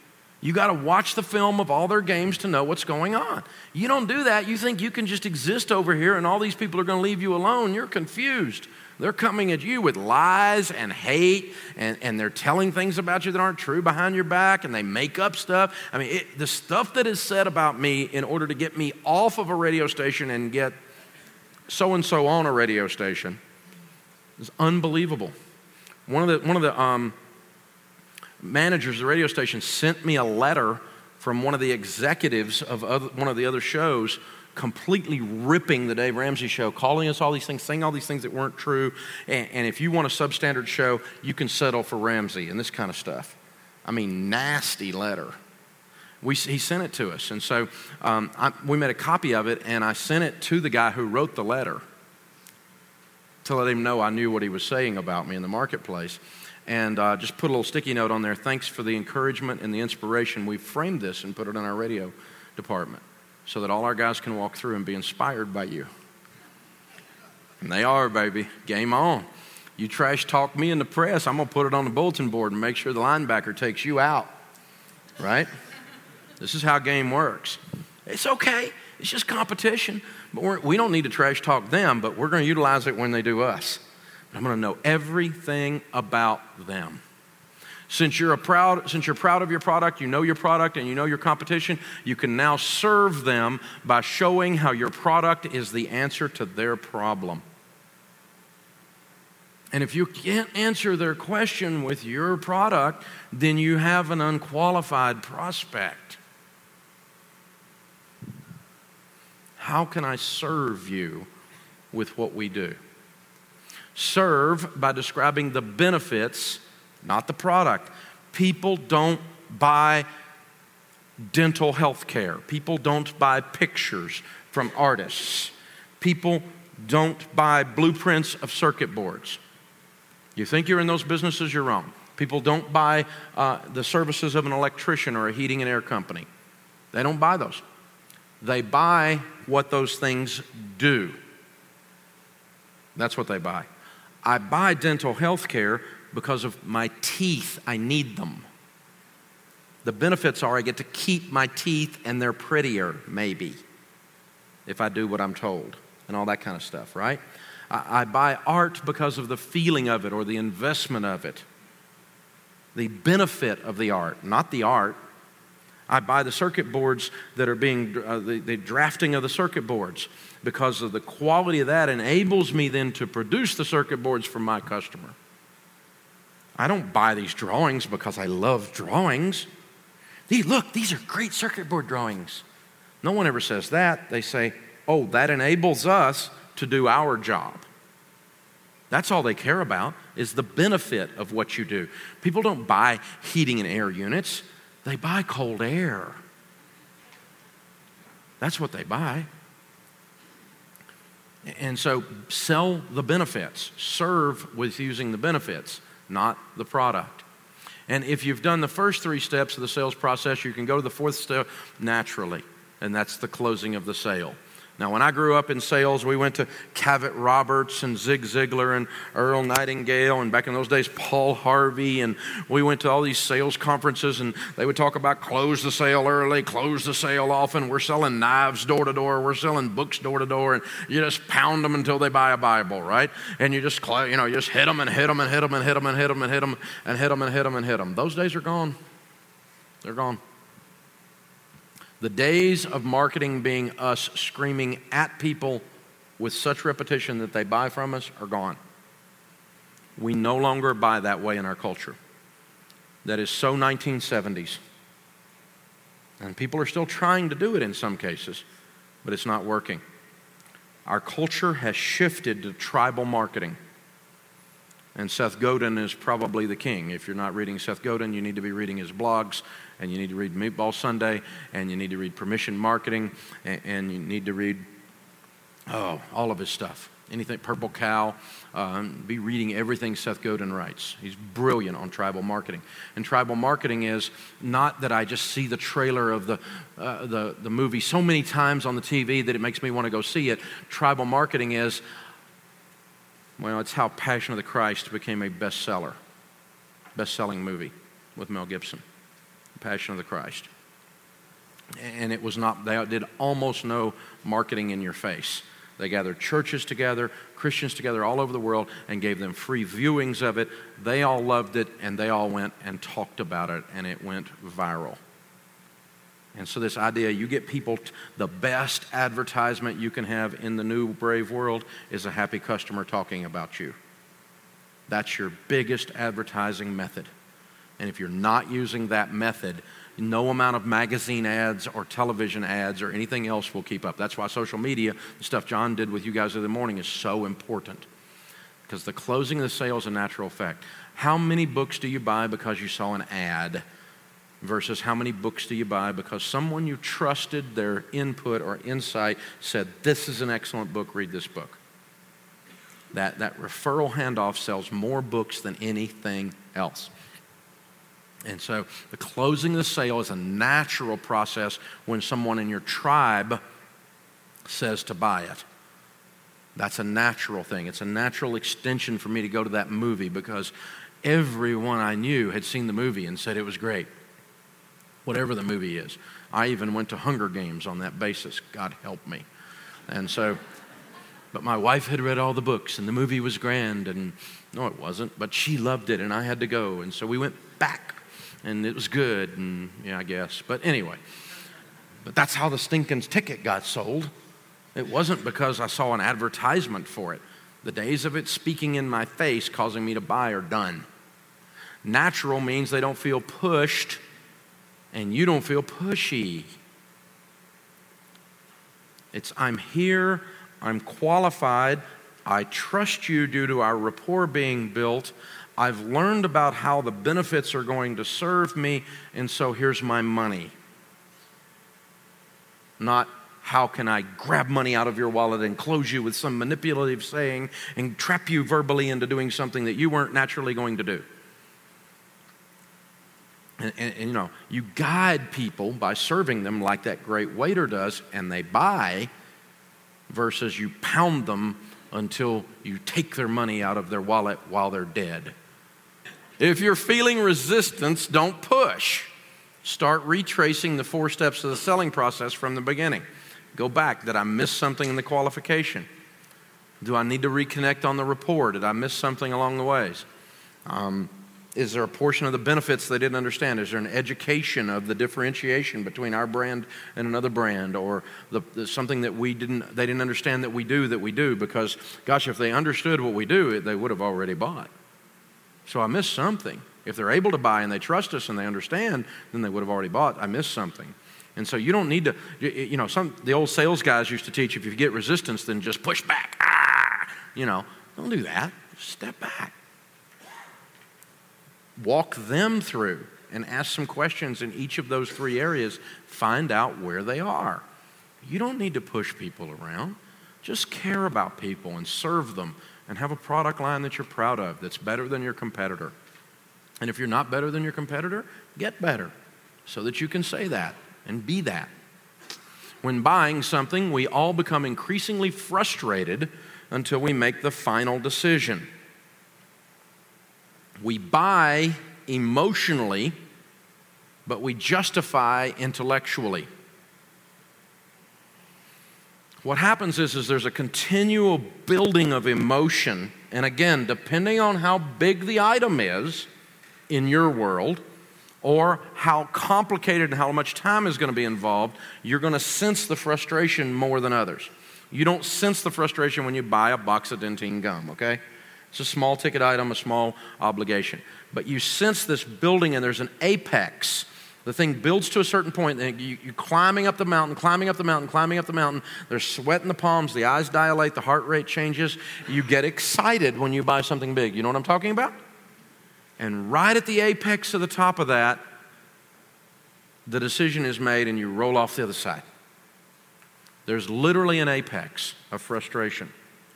You got to watch the film of all their games to know what's going on. You don't do that. You think you can just exist over here and all these people are going to leave you alone. You're confused. They're coming at you with lies and hate, and they're telling things about you that aren't true behind your back, and they make up stuff. I mean, the stuff that is said about me in order to get me off of a radio station and get so-and-so on a radio station is unbelievable. One of the managers of the radio station sent me a letter from one of the executives of one of the other shows, completely ripping the Dave Ramsey show, calling us all these things, saying all these things that weren't true, and if you want a substandard show, you can settle for Ramsey and this kind of stuff. I mean, nasty letter. He sent it to us, and so we made a copy of it, and I sent it to the guy who wrote the letter to let him know I knew what he was saying about me in the marketplace. And just put a little sticky note on there. Thanks for the encouragement and the inspiration. We've framed this and put it in our radio department so that all our guys can walk through and be inspired by you. And they are, baby. Game on. You trash talk me in the press, I'm going to put it on the bulletin board and make sure the linebacker takes you out. Right? This is how game works. It's okay. It's just competition. But we don't need to trash talk them, but we're going to utilize it when they do us. I'm going to know everything about them. Since you're proud of your product, you know your product, and you know your competition, you can now serve them by showing how your product is the answer to their problem. And if you can't answer their question with your product, then you have an unqualified prospect. How can I serve you with what we do? Serve by describing the benefits, not the product. People don't buy dental health care. People don't buy pictures from artists. People don't buy blueprints of circuit boards. You think you're in those businesses, you're wrong. People don't buy the services of an electrician or a heating and air company. They don't buy those. They buy what those things do. That's what they buy. I buy dental health care because of my teeth. I need them. The benefits are I get to keep my teeth and they're prettier, maybe, if I do what I'm told, and all that kind of stuff, right? I buy art because of the feeling of it or the investment of it. The benefit of the art, not the art. I buy the circuit boards that are being, the drafting of the circuit boards, because of the quality of that enables me then to produce the circuit boards for my customer. I don't buy these drawings because I love drawings. Look, these are great circuit board drawings. No one ever says that. They say, oh, that enables us to do our job. That's all they care about, is the benefit of what you do. People don't buy heating and air units. They buy cold air. That's what they buy. And so sell the benefits. Serve with using the benefits, not the product. And if you've done the first 3 steps of the sales process, you can go to the 4th step naturally, and that's the closing of the sale. Now, when I grew up in sales, we went to Cavett Roberts and Zig Ziglar and Earl Nightingale, and back in those days, Paul Harvey, and we went to all these sales conferences, and they would talk about close the sale early, close the sale often. We're selling knives door to door. We're selling books door to door, and you just pound them until they buy a Bible, right? And you just, you just hit them and hit them and hit them and hit them and hit them and hit them and hit them and hit them and hit them. Those days are gone. They're gone. The days of marketing being us screaming at people with such repetition that they buy from us are gone. We no longer buy that way in our culture. That is so 1970s. And people are still trying to do it in some cases, but it's not working. Our culture has shifted to tribal marketing. And Seth Godin is probably the king. If you're not reading Seth Godin, you need to be reading his blogs, and you need to read Meatball Sunday, and you need to read Permission Marketing, and you need to read all of his stuff. Anything, Purple Cow, be reading everything Seth Godin writes. He's brilliant on tribal marketing. And tribal marketing is not that I just see the trailer of the movie so many times on the TV that it makes me want to go see it. Tribal marketing is, well, it's how Passion of the Christ became a bestseller, best-selling movie with Mel Gibson. Passion of the Christ. And it was not, they did almost no marketing in your face. They gathered churches together, Christians together all over the world, and gave them free viewings of it. They all loved it, and they all went and talked about it, and it went viral. And so this idea, you get people, the best advertisement you can have in the new brave world is a happy customer talking about you. That's your biggest advertising method. And if you're not using that method, no amount of magazine ads or television ads or anything else will keep up. That's why social media, the stuff John did with you guys in the morning, is so important. Because the closing of the sale is a natural effect. How many books do you buy because you saw an ad versus how many books do you buy because someone you trusted, their input or insight, said, this is an excellent book, read this book? That referral handoff sells more books than anything else. And so the closing of the sale is a natural process when someone in your tribe says to buy it. That's a natural thing. It's a natural extension for me to go to that movie because everyone I knew had seen the movie and said it was great, whatever the movie is. I even went to Hunger Games on that basis. God help me. And so, but my wife had read all the books and the movie was grand, and no, it wasn't, but she loved it and I had to go. And so we went back. And it was good, and yeah, I guess. But anyway, but that's how the stinking ticket got sold. It wasn't because I saw an advertisement for it. The days of it speaking in my face, causing me to buy, are done. Natural means they don't feel pushed, and you don't feel pushy. It's, I'm here, I'm qualified, I trust you due to our rapport being built. I've learned about how the benefits are going to serve me, and so here's my money. Not how can I grab money out of your wallet and close you with some manipulative saying and trap you verbally into doing something that you weren't naturally going to do. And you know, you guide people by serving them like that great waiter does, and they buy, versus you pound them until you take their money out of their wallet while they're dead. If you're feeling resistance, don't push. Start retracing the 4 steps of the selling process from the beginning. Go back. Did I miss something in the qualification? Do I need to reconnect on the rapport? Did I miss something along the ways? Is there a portion of the benefits they didn't understand? Is there an education of the differentiation between our brand and another brand, or something that they didn't understand that we do? Because, gosh, if they understood what we do, they would have already bought. So I missed something. If they're able to buy and they trust us and they understand, then they would have already bought. I missed something. And so you don't need to, you know, the old sales guys used to teach, if you get resistance, then just push back. You know, don't do that. Step back. Walk them through and ask some questions in each of those 3 areas. Find out where they are. You don't need to push people around. Just care about people and serve them and have a product line that you're proud of that's better than your competitor. And if you're not better than your competitor, get better so that you can say that and be that. When buying something, we all become increasingly frustrated until we make the final decision. We buy emotionally, but we justify intellectually. What happens is there's a continual building of emotion, and again, depending on how big the item is in your world, or how complicated and how much time is going to be involved, you're going to sense the frustration more than others. You don't sense the frustration when you buy a box of Dentyne gum, okay? It's a small ticket item, a small obligation. But you sense this building, and there's an apex. The thing builds to a certain point, and you're climbing up the mountain. There's sweat in the palms, the eyes dilate, the heart rate changes. You get excited when you buy something big. You know what I'm talking about? And right at the apex of the top of that, the decision is made and you roll off the other side. There's literally an apex of frustration.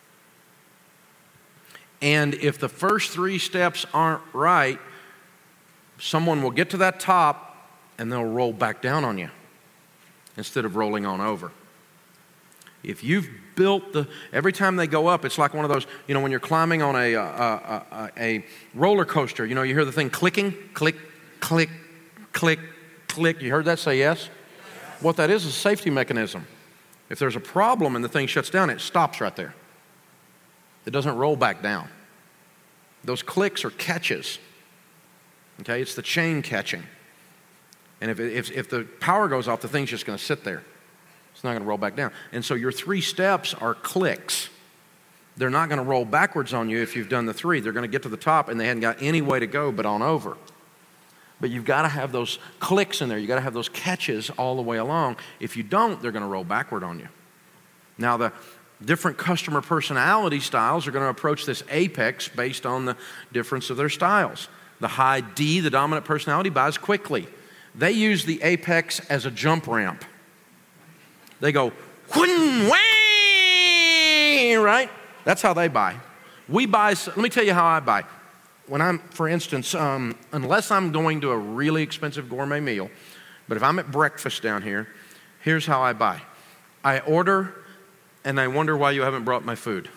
And if the first 3 steps aren't right, someone will get to that top and they'll roll back down on you instead of rolling on over. If you've built every time they go up, it's like one of those, you know, when you're climbing on a roller coaster, you know, you hear the thing clicking, click, click, click, click. You heard that? Say yes. What that is a safety mechanism. If there's a problem and the thing shuts down, it stops right there. It doesn't roll back down. Those clicks are catches. Okay, it's the chain catching. And if the power goes off, the thing's just going to sit there. It's not going to roll back down. And so your 3 steps are clicks. They're not going to roll backwards on you if you've done the 3. They're going to get to the top and they hadn't got any way to go but on over. But you've got to have those clicks in there. You've got to have those catches all the way along. If you don't, they're going to roll backward on you. Now, the different customer personality styles are going to approach this apex based on the difference of their styles. The high D, the dominant personality, buys quickly. They use the apex as a jump ramp. They go, whoosh, right? That's how they buy. We buy, let me tell you how I buy. When I'm, for instance, unless I'm going to a really expensive gourmet meal, but if I'm at breakfast down here, here's how I buy. I order and I wonder why you haven't brought my food.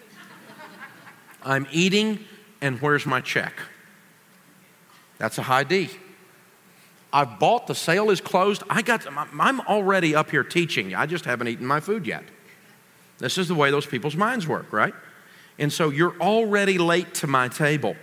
I'm eating and where's my check? That's a high D. I've bought, the sale is closed. I'm already up here teaching. I just haven't eaten my food yet. This is the way those people's minds work, right? And so you're already late to my table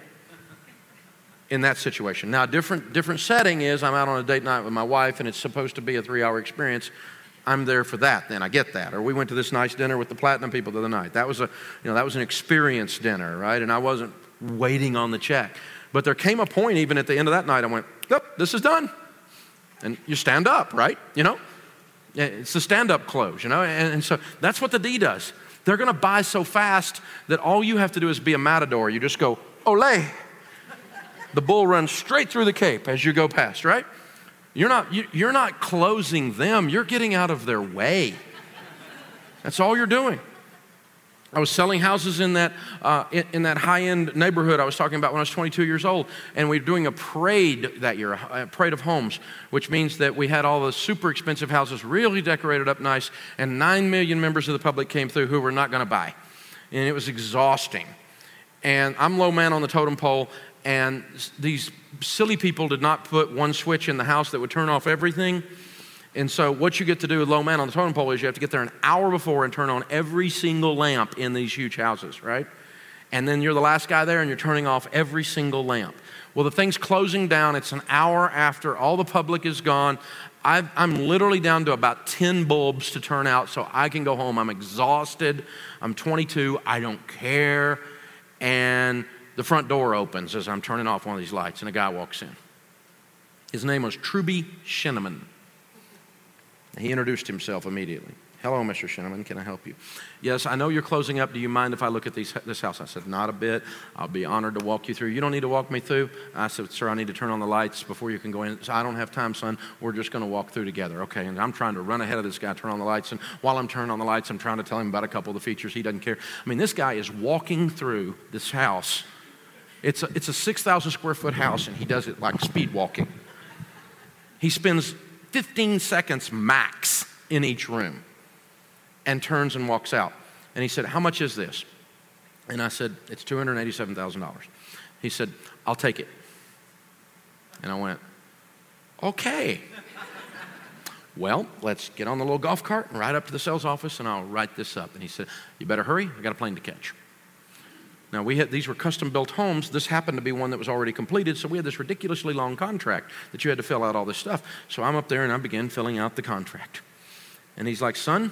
in that situation. Now, different setting is I'm out on a date night with my wife and it's supposed to be a 3-hour experience. I'm there for that, then I get that. Or we went to this nice dinner with the platinum people the other night. That was an experience dinner, right? And I wasn't waiting on the check. But there came a point even at the end of that night, I went, yep, this is done. And you stand up, right? It's the stand-up close, and so that's what the D does. They're going to buy so fast that all you have to do is be a matador. You just go, ole. The bull runs straight through the cape as you go past, right? You're not closing them. You're getting out of their way. That's all you're doing. I was selling houses in that high-end neighborhood I was talking about when I was 22 years old, and we were doing a parade that year, a parade of homes, which means that we had all the super expensive houses really decorated up nice, and 9 million members of the public came through who were not going to buy, and it was exhausting. And I'm low man on the totem pole, and these silly people did not put one switch in the house that would turn off everything. And so what you get to do with low man on the totem pole is you have to get there an hour before and turn on every single lamp in these huge houses, right? And then you're the last guy there and you're turning off every single lamp. Well, the thing's closing down. It's an hour after all the public is gone. I'm literally down to about 10 bulbs to turn out so I can go home. I'm exhausted. I'm 22. I don't care. And the front door opens as I'm turning off one of these lights and a guy walks in. His name was Truby Shinneman. He introduced himself immediately. Hello, Mr. Shinneman, can I help you? Yes, I know you're closing up. Do you mind if I look at this house? I said, not a bit. I'll be honored to walk you through. You don't need to walk me through. I said, sir, I need to turn on the lights before you can go in. So I don't have time, son. We're just going to walk through together. Okay, and I'm trying to run ahead of this guy, turn on the lights. And while I'm turning on the lights, I'm trying to tell him about a couple of the features. He doesn't care. I mean, this guy is walking through this house. It's a 6,000 square foot house, and he does it like speed walking. He spends 15 seconds max in each room and turns and walks out. And he said, how much is this? And I said, it's $287,000. He said, I'll take it. And I went, okay. Well, let's get on the little golf cart and ride up to the sales office and I'll write this up. And he said, you better hurry, I got a plane to catch. Now, these were custom-built homes. This happened to be one that was already completed, so we had this ridiculously long contract that you had to fill out all this stuff. So I'm up there, and I began filling out the contract. And he's like, son,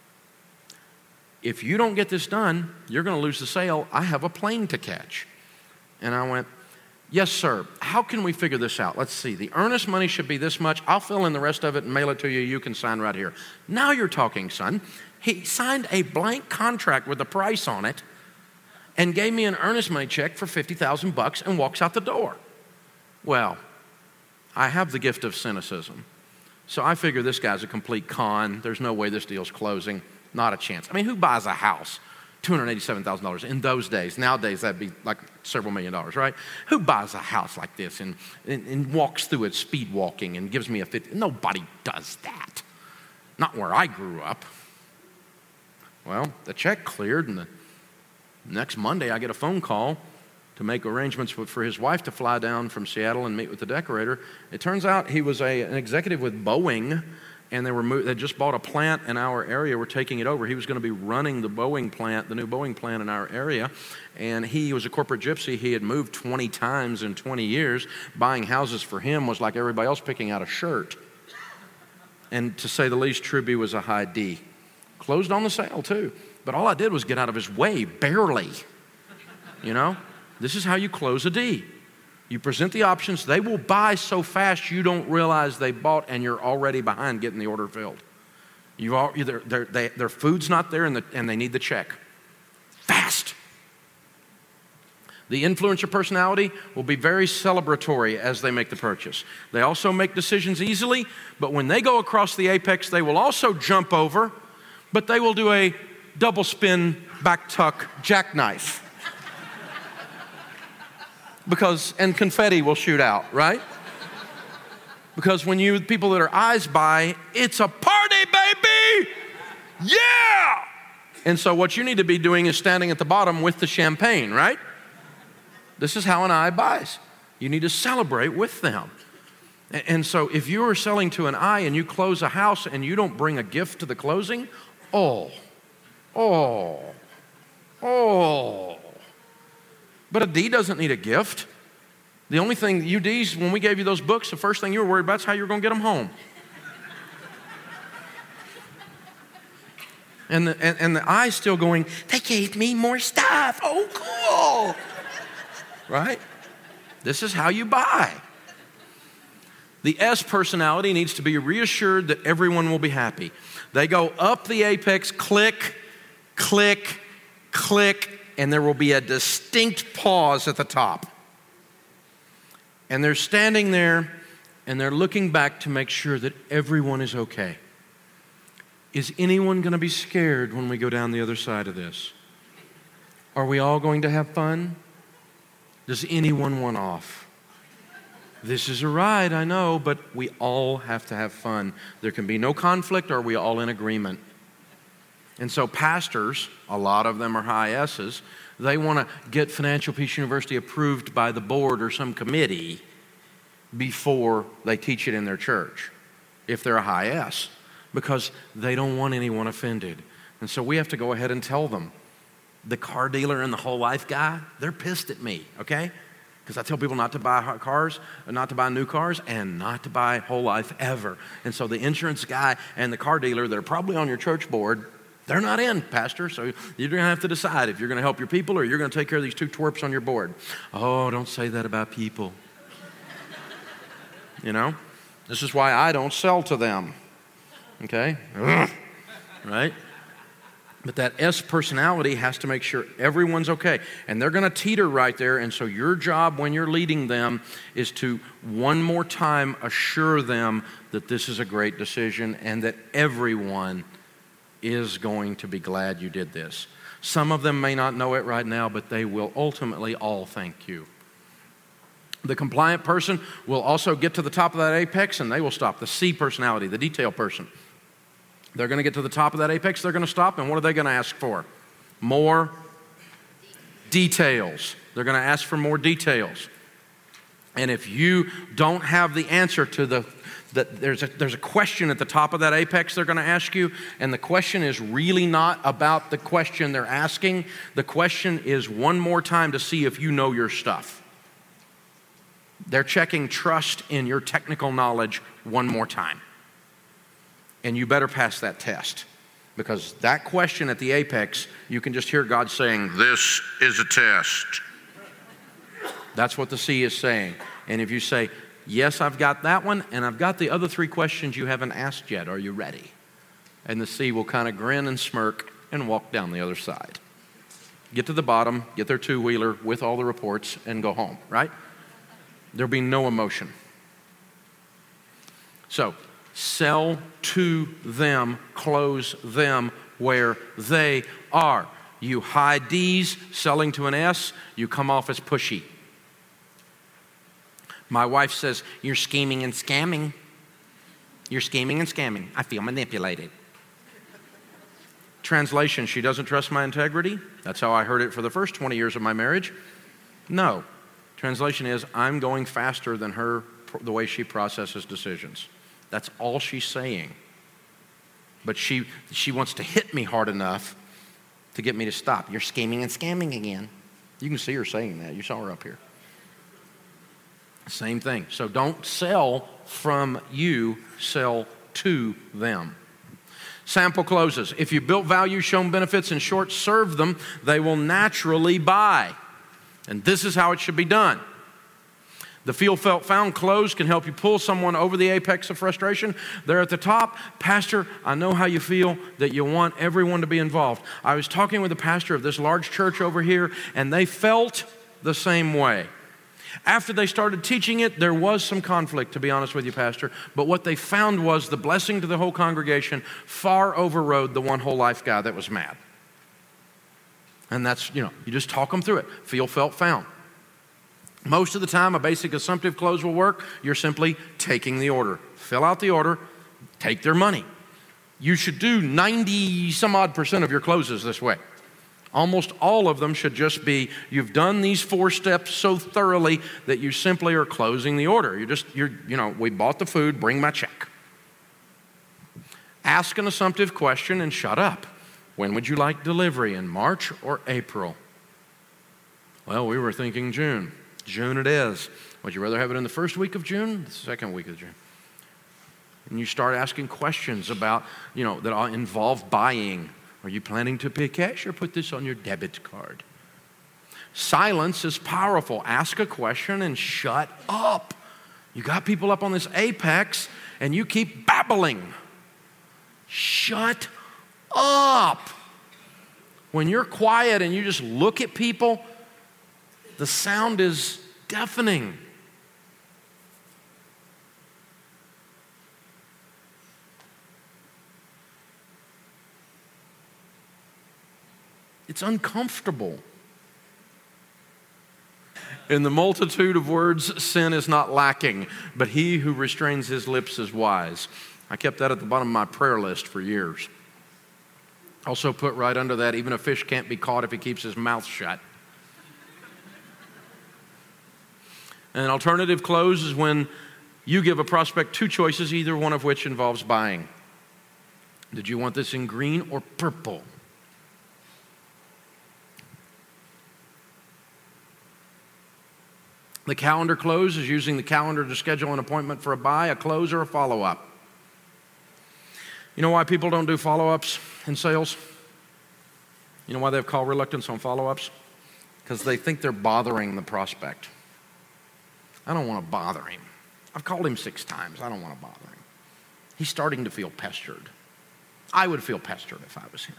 if you don't get this done, you're going to lose the sale. I have a plane to catch. And I went, yes, sir. How can we figure this out? Let's see. The earnest money should be this much. I'll fill in the rest of it and mail it to you. You can sign right here. Now you're talking, son. He signed a blank contract with a price on it and gave me an earnest money check for $50,000 and walks out the door. Well, I have the gift of cynicism. So I figure this guy's a complete con. There's no way this deal's closing. Not a chance. I mean, who buys a house? $287,000 in those days. Nowadays, that'd be like several $1 million, right? Who buys a house like this and walks through it speed walking and gives me a 50? Nobody does that. Not where I grew up. Well, the check cleared and the next Monday, I get a phone call to make arrangements for his wife to fly down from Seattle and meet with the decorator. It turns out he was an executive with Boeing, and they just bought a plant in our area. We're taking it over. He was going to be running the Boeing plant, the new Boeing plant in our area, and he was a corporate gypsy. He had moved 20 times in 20 years. Buying houses for him was like everybody else picking out a shirt. And to say the least, Truby was a high D. Closed on the sale too. But all I did was get out of his way, barely. You know, this is how you close a D. You present the options. They will buy so fast you don't realize they bought, and you're already behind getting the order filled. Their food's not there, and they need the check. Fast. The influencer personality will be very celebratory as they make the purchase. They also make decisions easily, but when they go across the apex, they will also jump over, but they will do a double spin, back tuck, jackknife. And confetti will shoot out, right? Because when people that are eyes buy, it's a party, baby! Yeah! And so what you need to be doing is standing at the bottom with the champagne, right? This is how an eye buys. You need to celebrate with them. And so if you are selling to an eye and you close a house and you don't bring a gift to the closing, But a D doesn't need a gift. The only thing, you Ds, when we gave you those books, the first thing you were worried about is how you were going to get them home. And the I's still going, they gave me more stuff. Oh, cool. Right? This is how you buy. The S personality needs to be reassured that everyone will be happy. They go up the apex, click, click, click, and there will be a distinct pause at the top. And they're standing there, and they're looking back to make sure that everyone is okay. Is anyone going to be scared when we go down the other side of this? Are we all going to have fun? Does anyone want off? This is a ride, I know, but we all have to have fun. There can be no conflict. Are we all in agreement? And so pastors, a lot of them are high S's, they want to get Financial Peace University approved by the board or some committee before they teach it in their church, if they're a high S, because they don't want anyone offended. And so we have to go ahead and tell them. The car dealer and the whole life guy, they're pissed at me, okay? Because I tell people not to buy cars, not to buy new cars, and not to buy whole life ever. And so the insurance guy and the car dealer that are probably on your church board, they're not in, Pastor, so you're going to have to decide if you're going to help your people or you're going to take care of these two twerps on your board. Oh, don't say that about people. You know, this is why I don't sell to them, okay? Right? But that S personality has to make sure everyone's okay. And they're going to teeter right there, and so your job when you're leading them is to one more time assure them that this is a great decision and that everyone is going to be glad you did this. Some of them may not know it right now, but they will ultimately all thank you. The compliant person will also get to the top of that apex and they will stop. The C personality, the detail person. They're going to get to the top of that apex, they're going to stop, and what are they going to ask for? More details. They're going to ask for more details. And if you don't have the answer to there's a question at the top of that apex they're going to ask you, and the question is really not about the question they're asking. The question is one more time to see if you know your stuff. They're checking trust in your technical knowledge one more time. And you better pass that test. Because that question at the apex, you can just hear God saying, "This is a test." That's what the C is saying. And if you say, "Yes, I've got that one, and I've got the other 3 questions you haven't asked yet. Are you ready?" And the C will kind of grin and smirk and walk down the other side. Get to the bottom, get their 2-wheeler with all the reports, and go home, right? There'll be no emotion. So, sell to them, close them where they are. You high D's selling to an S, you come off as pushy. My wife says, "You're scheming and scamming. You're scheming and scamming. I feel manipulated." Translation, she doesn't trust my integrity. That's how I heard it for the first 20 years of my marriage. No. Translation is, I'm going faster than her, the way she processes decisions. That's all she's saying. But she wants to hit me hard enough to get me to stop. You're scheming and scamming again. You can see her saying that. You saw her up here. Same thing. So don't sell from you, sell to them. Sample closes. If you built value, shown benefits, and short serve them, they will naturally buy. And this is how it should be done. The feel, felt, found close can help you pull someone over the apex of frustration. They're at the top. Pastor, I know how you feel, that you want everyone to be involved. I was talking with the pastor of this large church over here, and they felt the same way. After they started teaching it, there was some conflict, to be honest with you, Pastor. But what they found was the blessing to the whole congregation far overrode the one whole life guy that was mad. And that's, you just talk them through it. Feel, felt, found. Most of the time, a basic assumptive close will work. You're simply taking the order. Fill out the order, take their money. You should do 90-some-odd% of your closes this way. Almost all of them should just be, you've done these 4 steps so thoroughly that you simply are closing the order. We bought the food, bring my check. Ask an assumptive question and shut up. When would you like delivery, in March or April? Well, we were thinking June. June it is. Would you rather have it in the first week of June, the second week of June? And you start asking questions about, that involve buying. Are you planning to pay cash or put this on your debit card? Silence is powerful. Ask a question and shut up. You got people up on this apex and you keep babbling. Shut up. When you're quiet and you just look at people, the sound is deafening. It's uncomfortable. In the multitude of words, sin is not lacking, but he who restrains his lips is wise. I kept that at the bottom of my prayer list for years. Also put right under that, even a fish can't be caught if he keeps his mouth shut. An alternative close is when you give a prospect 2 choices, either one of which involves buying. Did you want this in green or purple? The calendar close is using the calendar to schedule an appointment for a buy, a close, or a follow-up. You know why people don't do follow-ups in sales? You know why they have call reluctance on follow-ups? Because they think they're bothering the prospect. I don't want to bother him. I've called him 6 times. I don't want to bother him. He's starting to feel pestered. I would feel pestered if I was him.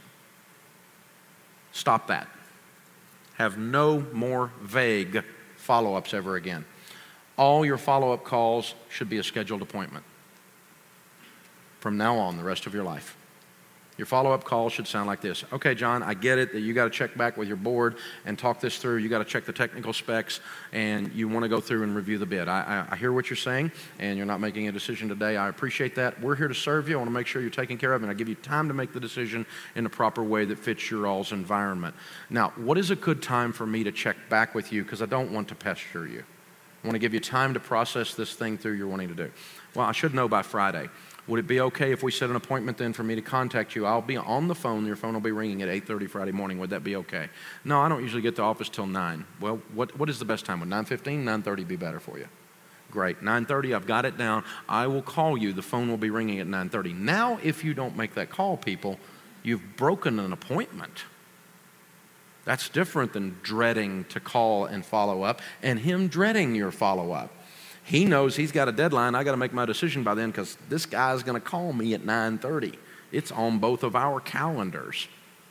Stop that. Have no more vague follow-ups ever again. All your follow-up calls should be a scheduled appointment. From now on, the rest of your life. Your follow-up call should sound like this. Okay, John, I get it that you got to check back with your board and talk this through. You got to check the technical specs, and you want to go through and review the bid. I hear what you're saying, and you're not making a decision today. I appreciate that. We're here to serve you. I want to make sure you're taken care of, and I give you time to make the decision in a proper way that fits your all's environment. Now, what is a good time for me to check back with you? Because I don't want to pester you. I want to give you time to process this thing through you're wanting to do. Well, I should know by Friday. Would it be okay if we set an appointment then for me to contact you? I'll be on the phone. Your phone will be ringing at 8:30 Friday morning. Would that be okay? No, I don't usually get to the office till 9. Well, what is the best time? Would 9:15, 9:30 be better for you? Great. 9:30, I've got it down. I will call you. The phone will be ringing at 9:30. Now, if you don't make that call, people, you've broken an appointment. That's different than dreading to call and follow up and him dreading your follow-up. He knows he's got a deadline. I got to make my decision by then because this guy's going to call me at 9:30. It's on both of our calendars.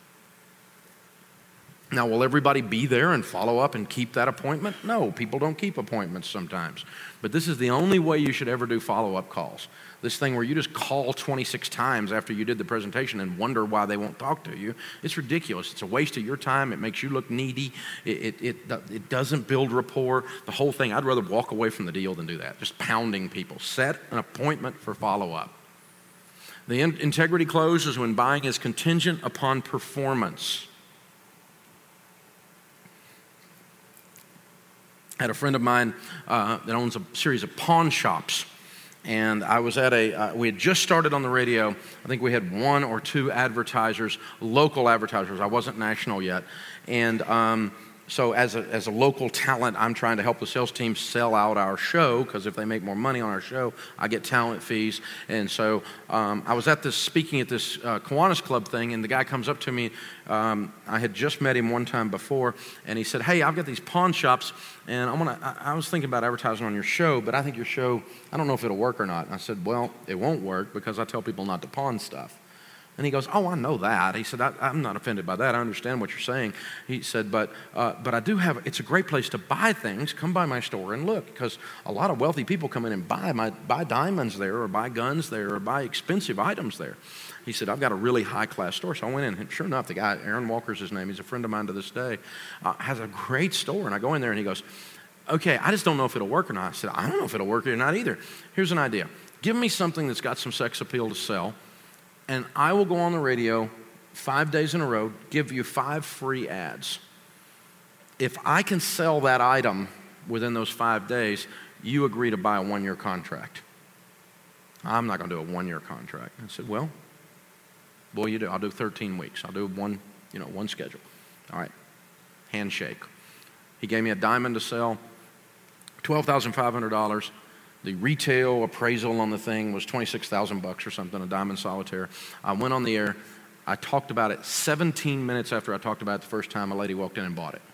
Now, will everybody be there and follow up and keep that appointment? No, people don't keep appointments sometimes. But this is the only way you should ever do follow-up calls. This thing where you just call 26 times after you did the presentation and wonder why they won't talk to you, it's ridiculous. It's a waste of your time. It makes you look needy. It doesn't build rapport. The whole thing, I'd rather walk away from the deal than do that, just pounding people. Set an appointment for follow-up. The integrity close is when buying is contingent upon performance. I had a friend of mine that owns a series of pawn shops. And I was at we had just started on the radio. I think we had 1 or 2 advertisers, local advertisers. I wasn't national yet. And so as a local talent, I'm trying to help the sales team sell out our show, because if they make more money on our show, I get talent fees. And so I was speaking at this Kiwanis Club thing, and the guy comes up to me. I had just met him one time before, and he said, "Hey, I've got these pawn shops, and I was thinking about advertising on your show, but I think your show, I don't know if it'll work or not." And I said, "Well, it won't work because I tell people not to pawn stuff." And he goes, "Oh, I know that." He said, I'm not offended by that. I understand what you're saying. He said, but I do have, it's a great place to buy things. Come by my store and look, because a lot of wealthy people come in and buy diamonds there, or buy guns there, or buy expensive items there. He said, "I've got a really high-class store." So I went in, and sure enough, the guy, Aaron Walker's his name, he's a friend of mine to this day, has a great store. And I go in there, and he goes, "Okay, I just don't know if it'll work or not." I said, "I don't know if it'll work or not either. Here's an idea. Give me something that's got some sex appeal to sell, and I will go on the radio 5 days in a row, give you 5 free ads. If I can sell that item within those 5 days, you agree to buy a 1-year contract." "I'm not going to do a 1-year contract." I said, "Well, you do. I'll do 13 weeks. I'll do one schedule." All right. Handshake. He gave me a diamond to sell, $12,500. The retail appraisal on the thing was $26,000 or something, a diamond solitaire. I went on the air. I talked about it. 17 minutes after I talked about it the first time, a lady walked in and bought it.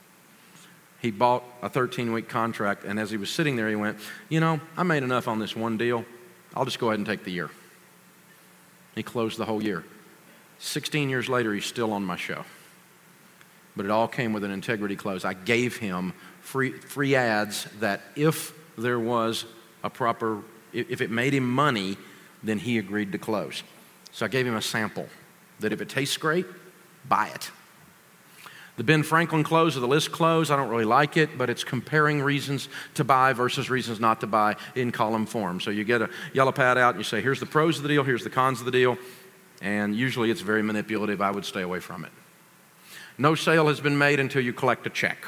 He bought a 13-week contract, and as he was sitting there, he went, "I made enough on this one deal. I'll just go ahead and take the year." He closed the whole year. 16 years later, he's still on my show. But it all came with an integrity close. I gave him free ads that if there was if it made him money, then he agreed to close. So I gave him a sample that if it tastes great, buy it. The Ben Franklin close or the list close, I don't really like it, but it's comparing reasons to buy versus reasons not to buy in column form. So you get a yellow pad out and you say, here's the pros of the deal, here's the cons of the deal, and usually it's very manipulative. I would stay away from it. No sale has been made until you collect a check.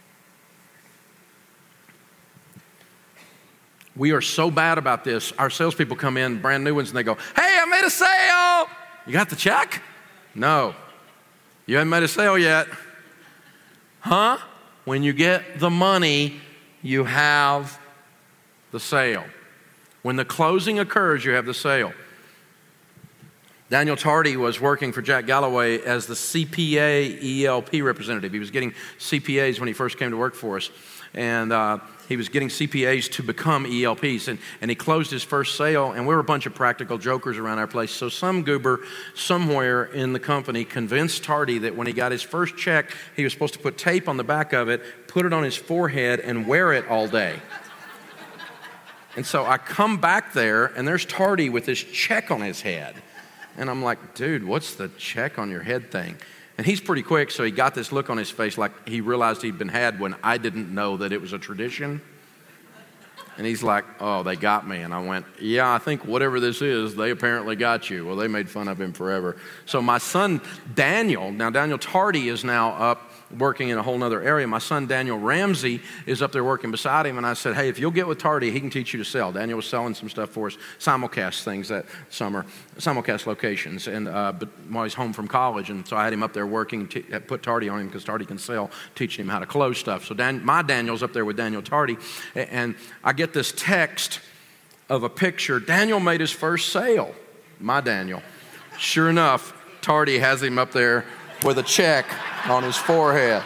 We are so bad about this. Our salespeople come in, brand new ones, and they go, "Hey, I made a sale." "You got the check?" "No. You haven't made a sale yet." "Huh?" When you get the money, you have the sale. When the closing occurs, you have the sale. Daniel Tardy was working for Jack Galloway as the CPA ELP representative. He was getting CPAs when he first came to work for us. And he was getting CPAs to become ELPs. And he closed his first sale, and we were a bunch of practical jokers around our place. So some goober somewhere in the company convinced Tardy that when he got his first check, he was supposed to put tape on the back of it, put it on his forehead, and wear it all day. And so I come back there, and there's Tardy with this check on his head. And I'm like, "Dude, what's the check on your head thing?" And he's pretty quick, so he got this look on his face like he realized he'd been had when I didn't know that it was a tradition. And he's like, "Oh, they got me." And I went, "Yeah, I think whatever this is, they apparently got you." Well, they made fun of him forever. So my son, Daniel, now Daniel Tardy is now up working in a whole other area. My son, Daniel Ramsey, is up there working beside him. And I said, "Hey, if you'll get with Tardy, he can teach you to sell." Daniel was selling some stuff for us, simulcast things that summer, simulcast locations. And but while he's home from college, and so I had him up there working, put Tardy on him because Tardy can sell, teaching him how to close stuff. So my Daniel's up there with Daniel Tardy, and I get this text of a picture. Daniel made his first sale. My Daniel. Sure enough, Tardy has him up there with a check on his forehead.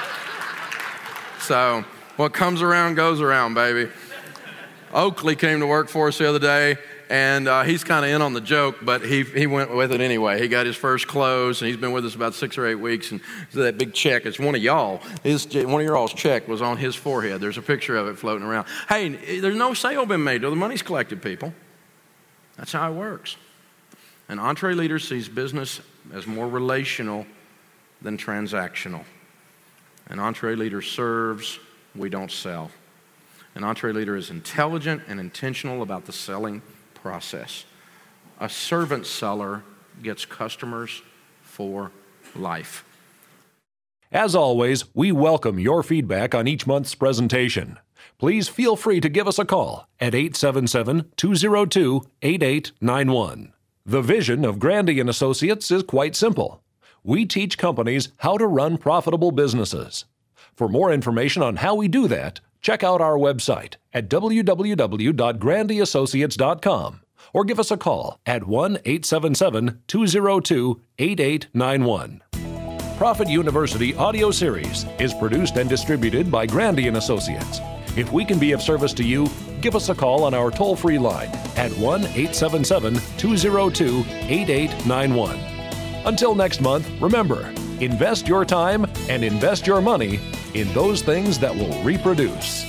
So what comes around goes around, baby. Oakley came to work for us the other day, and he's kind of in on the joke, but he went with it anyway. He got his first close, and he's been with us about 6 or 8 weeks, and so that big check, it's one of y'all. One of your all's check was on his forehead. There's a picture of it floating around. Hey, there's no sale been made till the money's collected, people. That's how it works. An EntreLeader sees business as more relational than transactional. An EntreLeader serves, we don't sell. An EntreLeader is intelligent and intentional about the selling process. A servant seller gets customers for life. As always, we welcome your feedback on each month's presentation. Please feel free to give us a call at 877-202-8891. The vision of Grandy & Associates is quite simple. We teach companies how to run profitable businesses. For more information on how we do that, check out our website at www.grandyassociates.com or give us a call at 1-877-202-8891. Profit University audio series is produced and distributed by Grandy & Associates. If we can be of service to you, give us a call on our toll-free line at 1-877-202-8891. Until next month, remember, invest your time and invest your money in those things that will reproduce.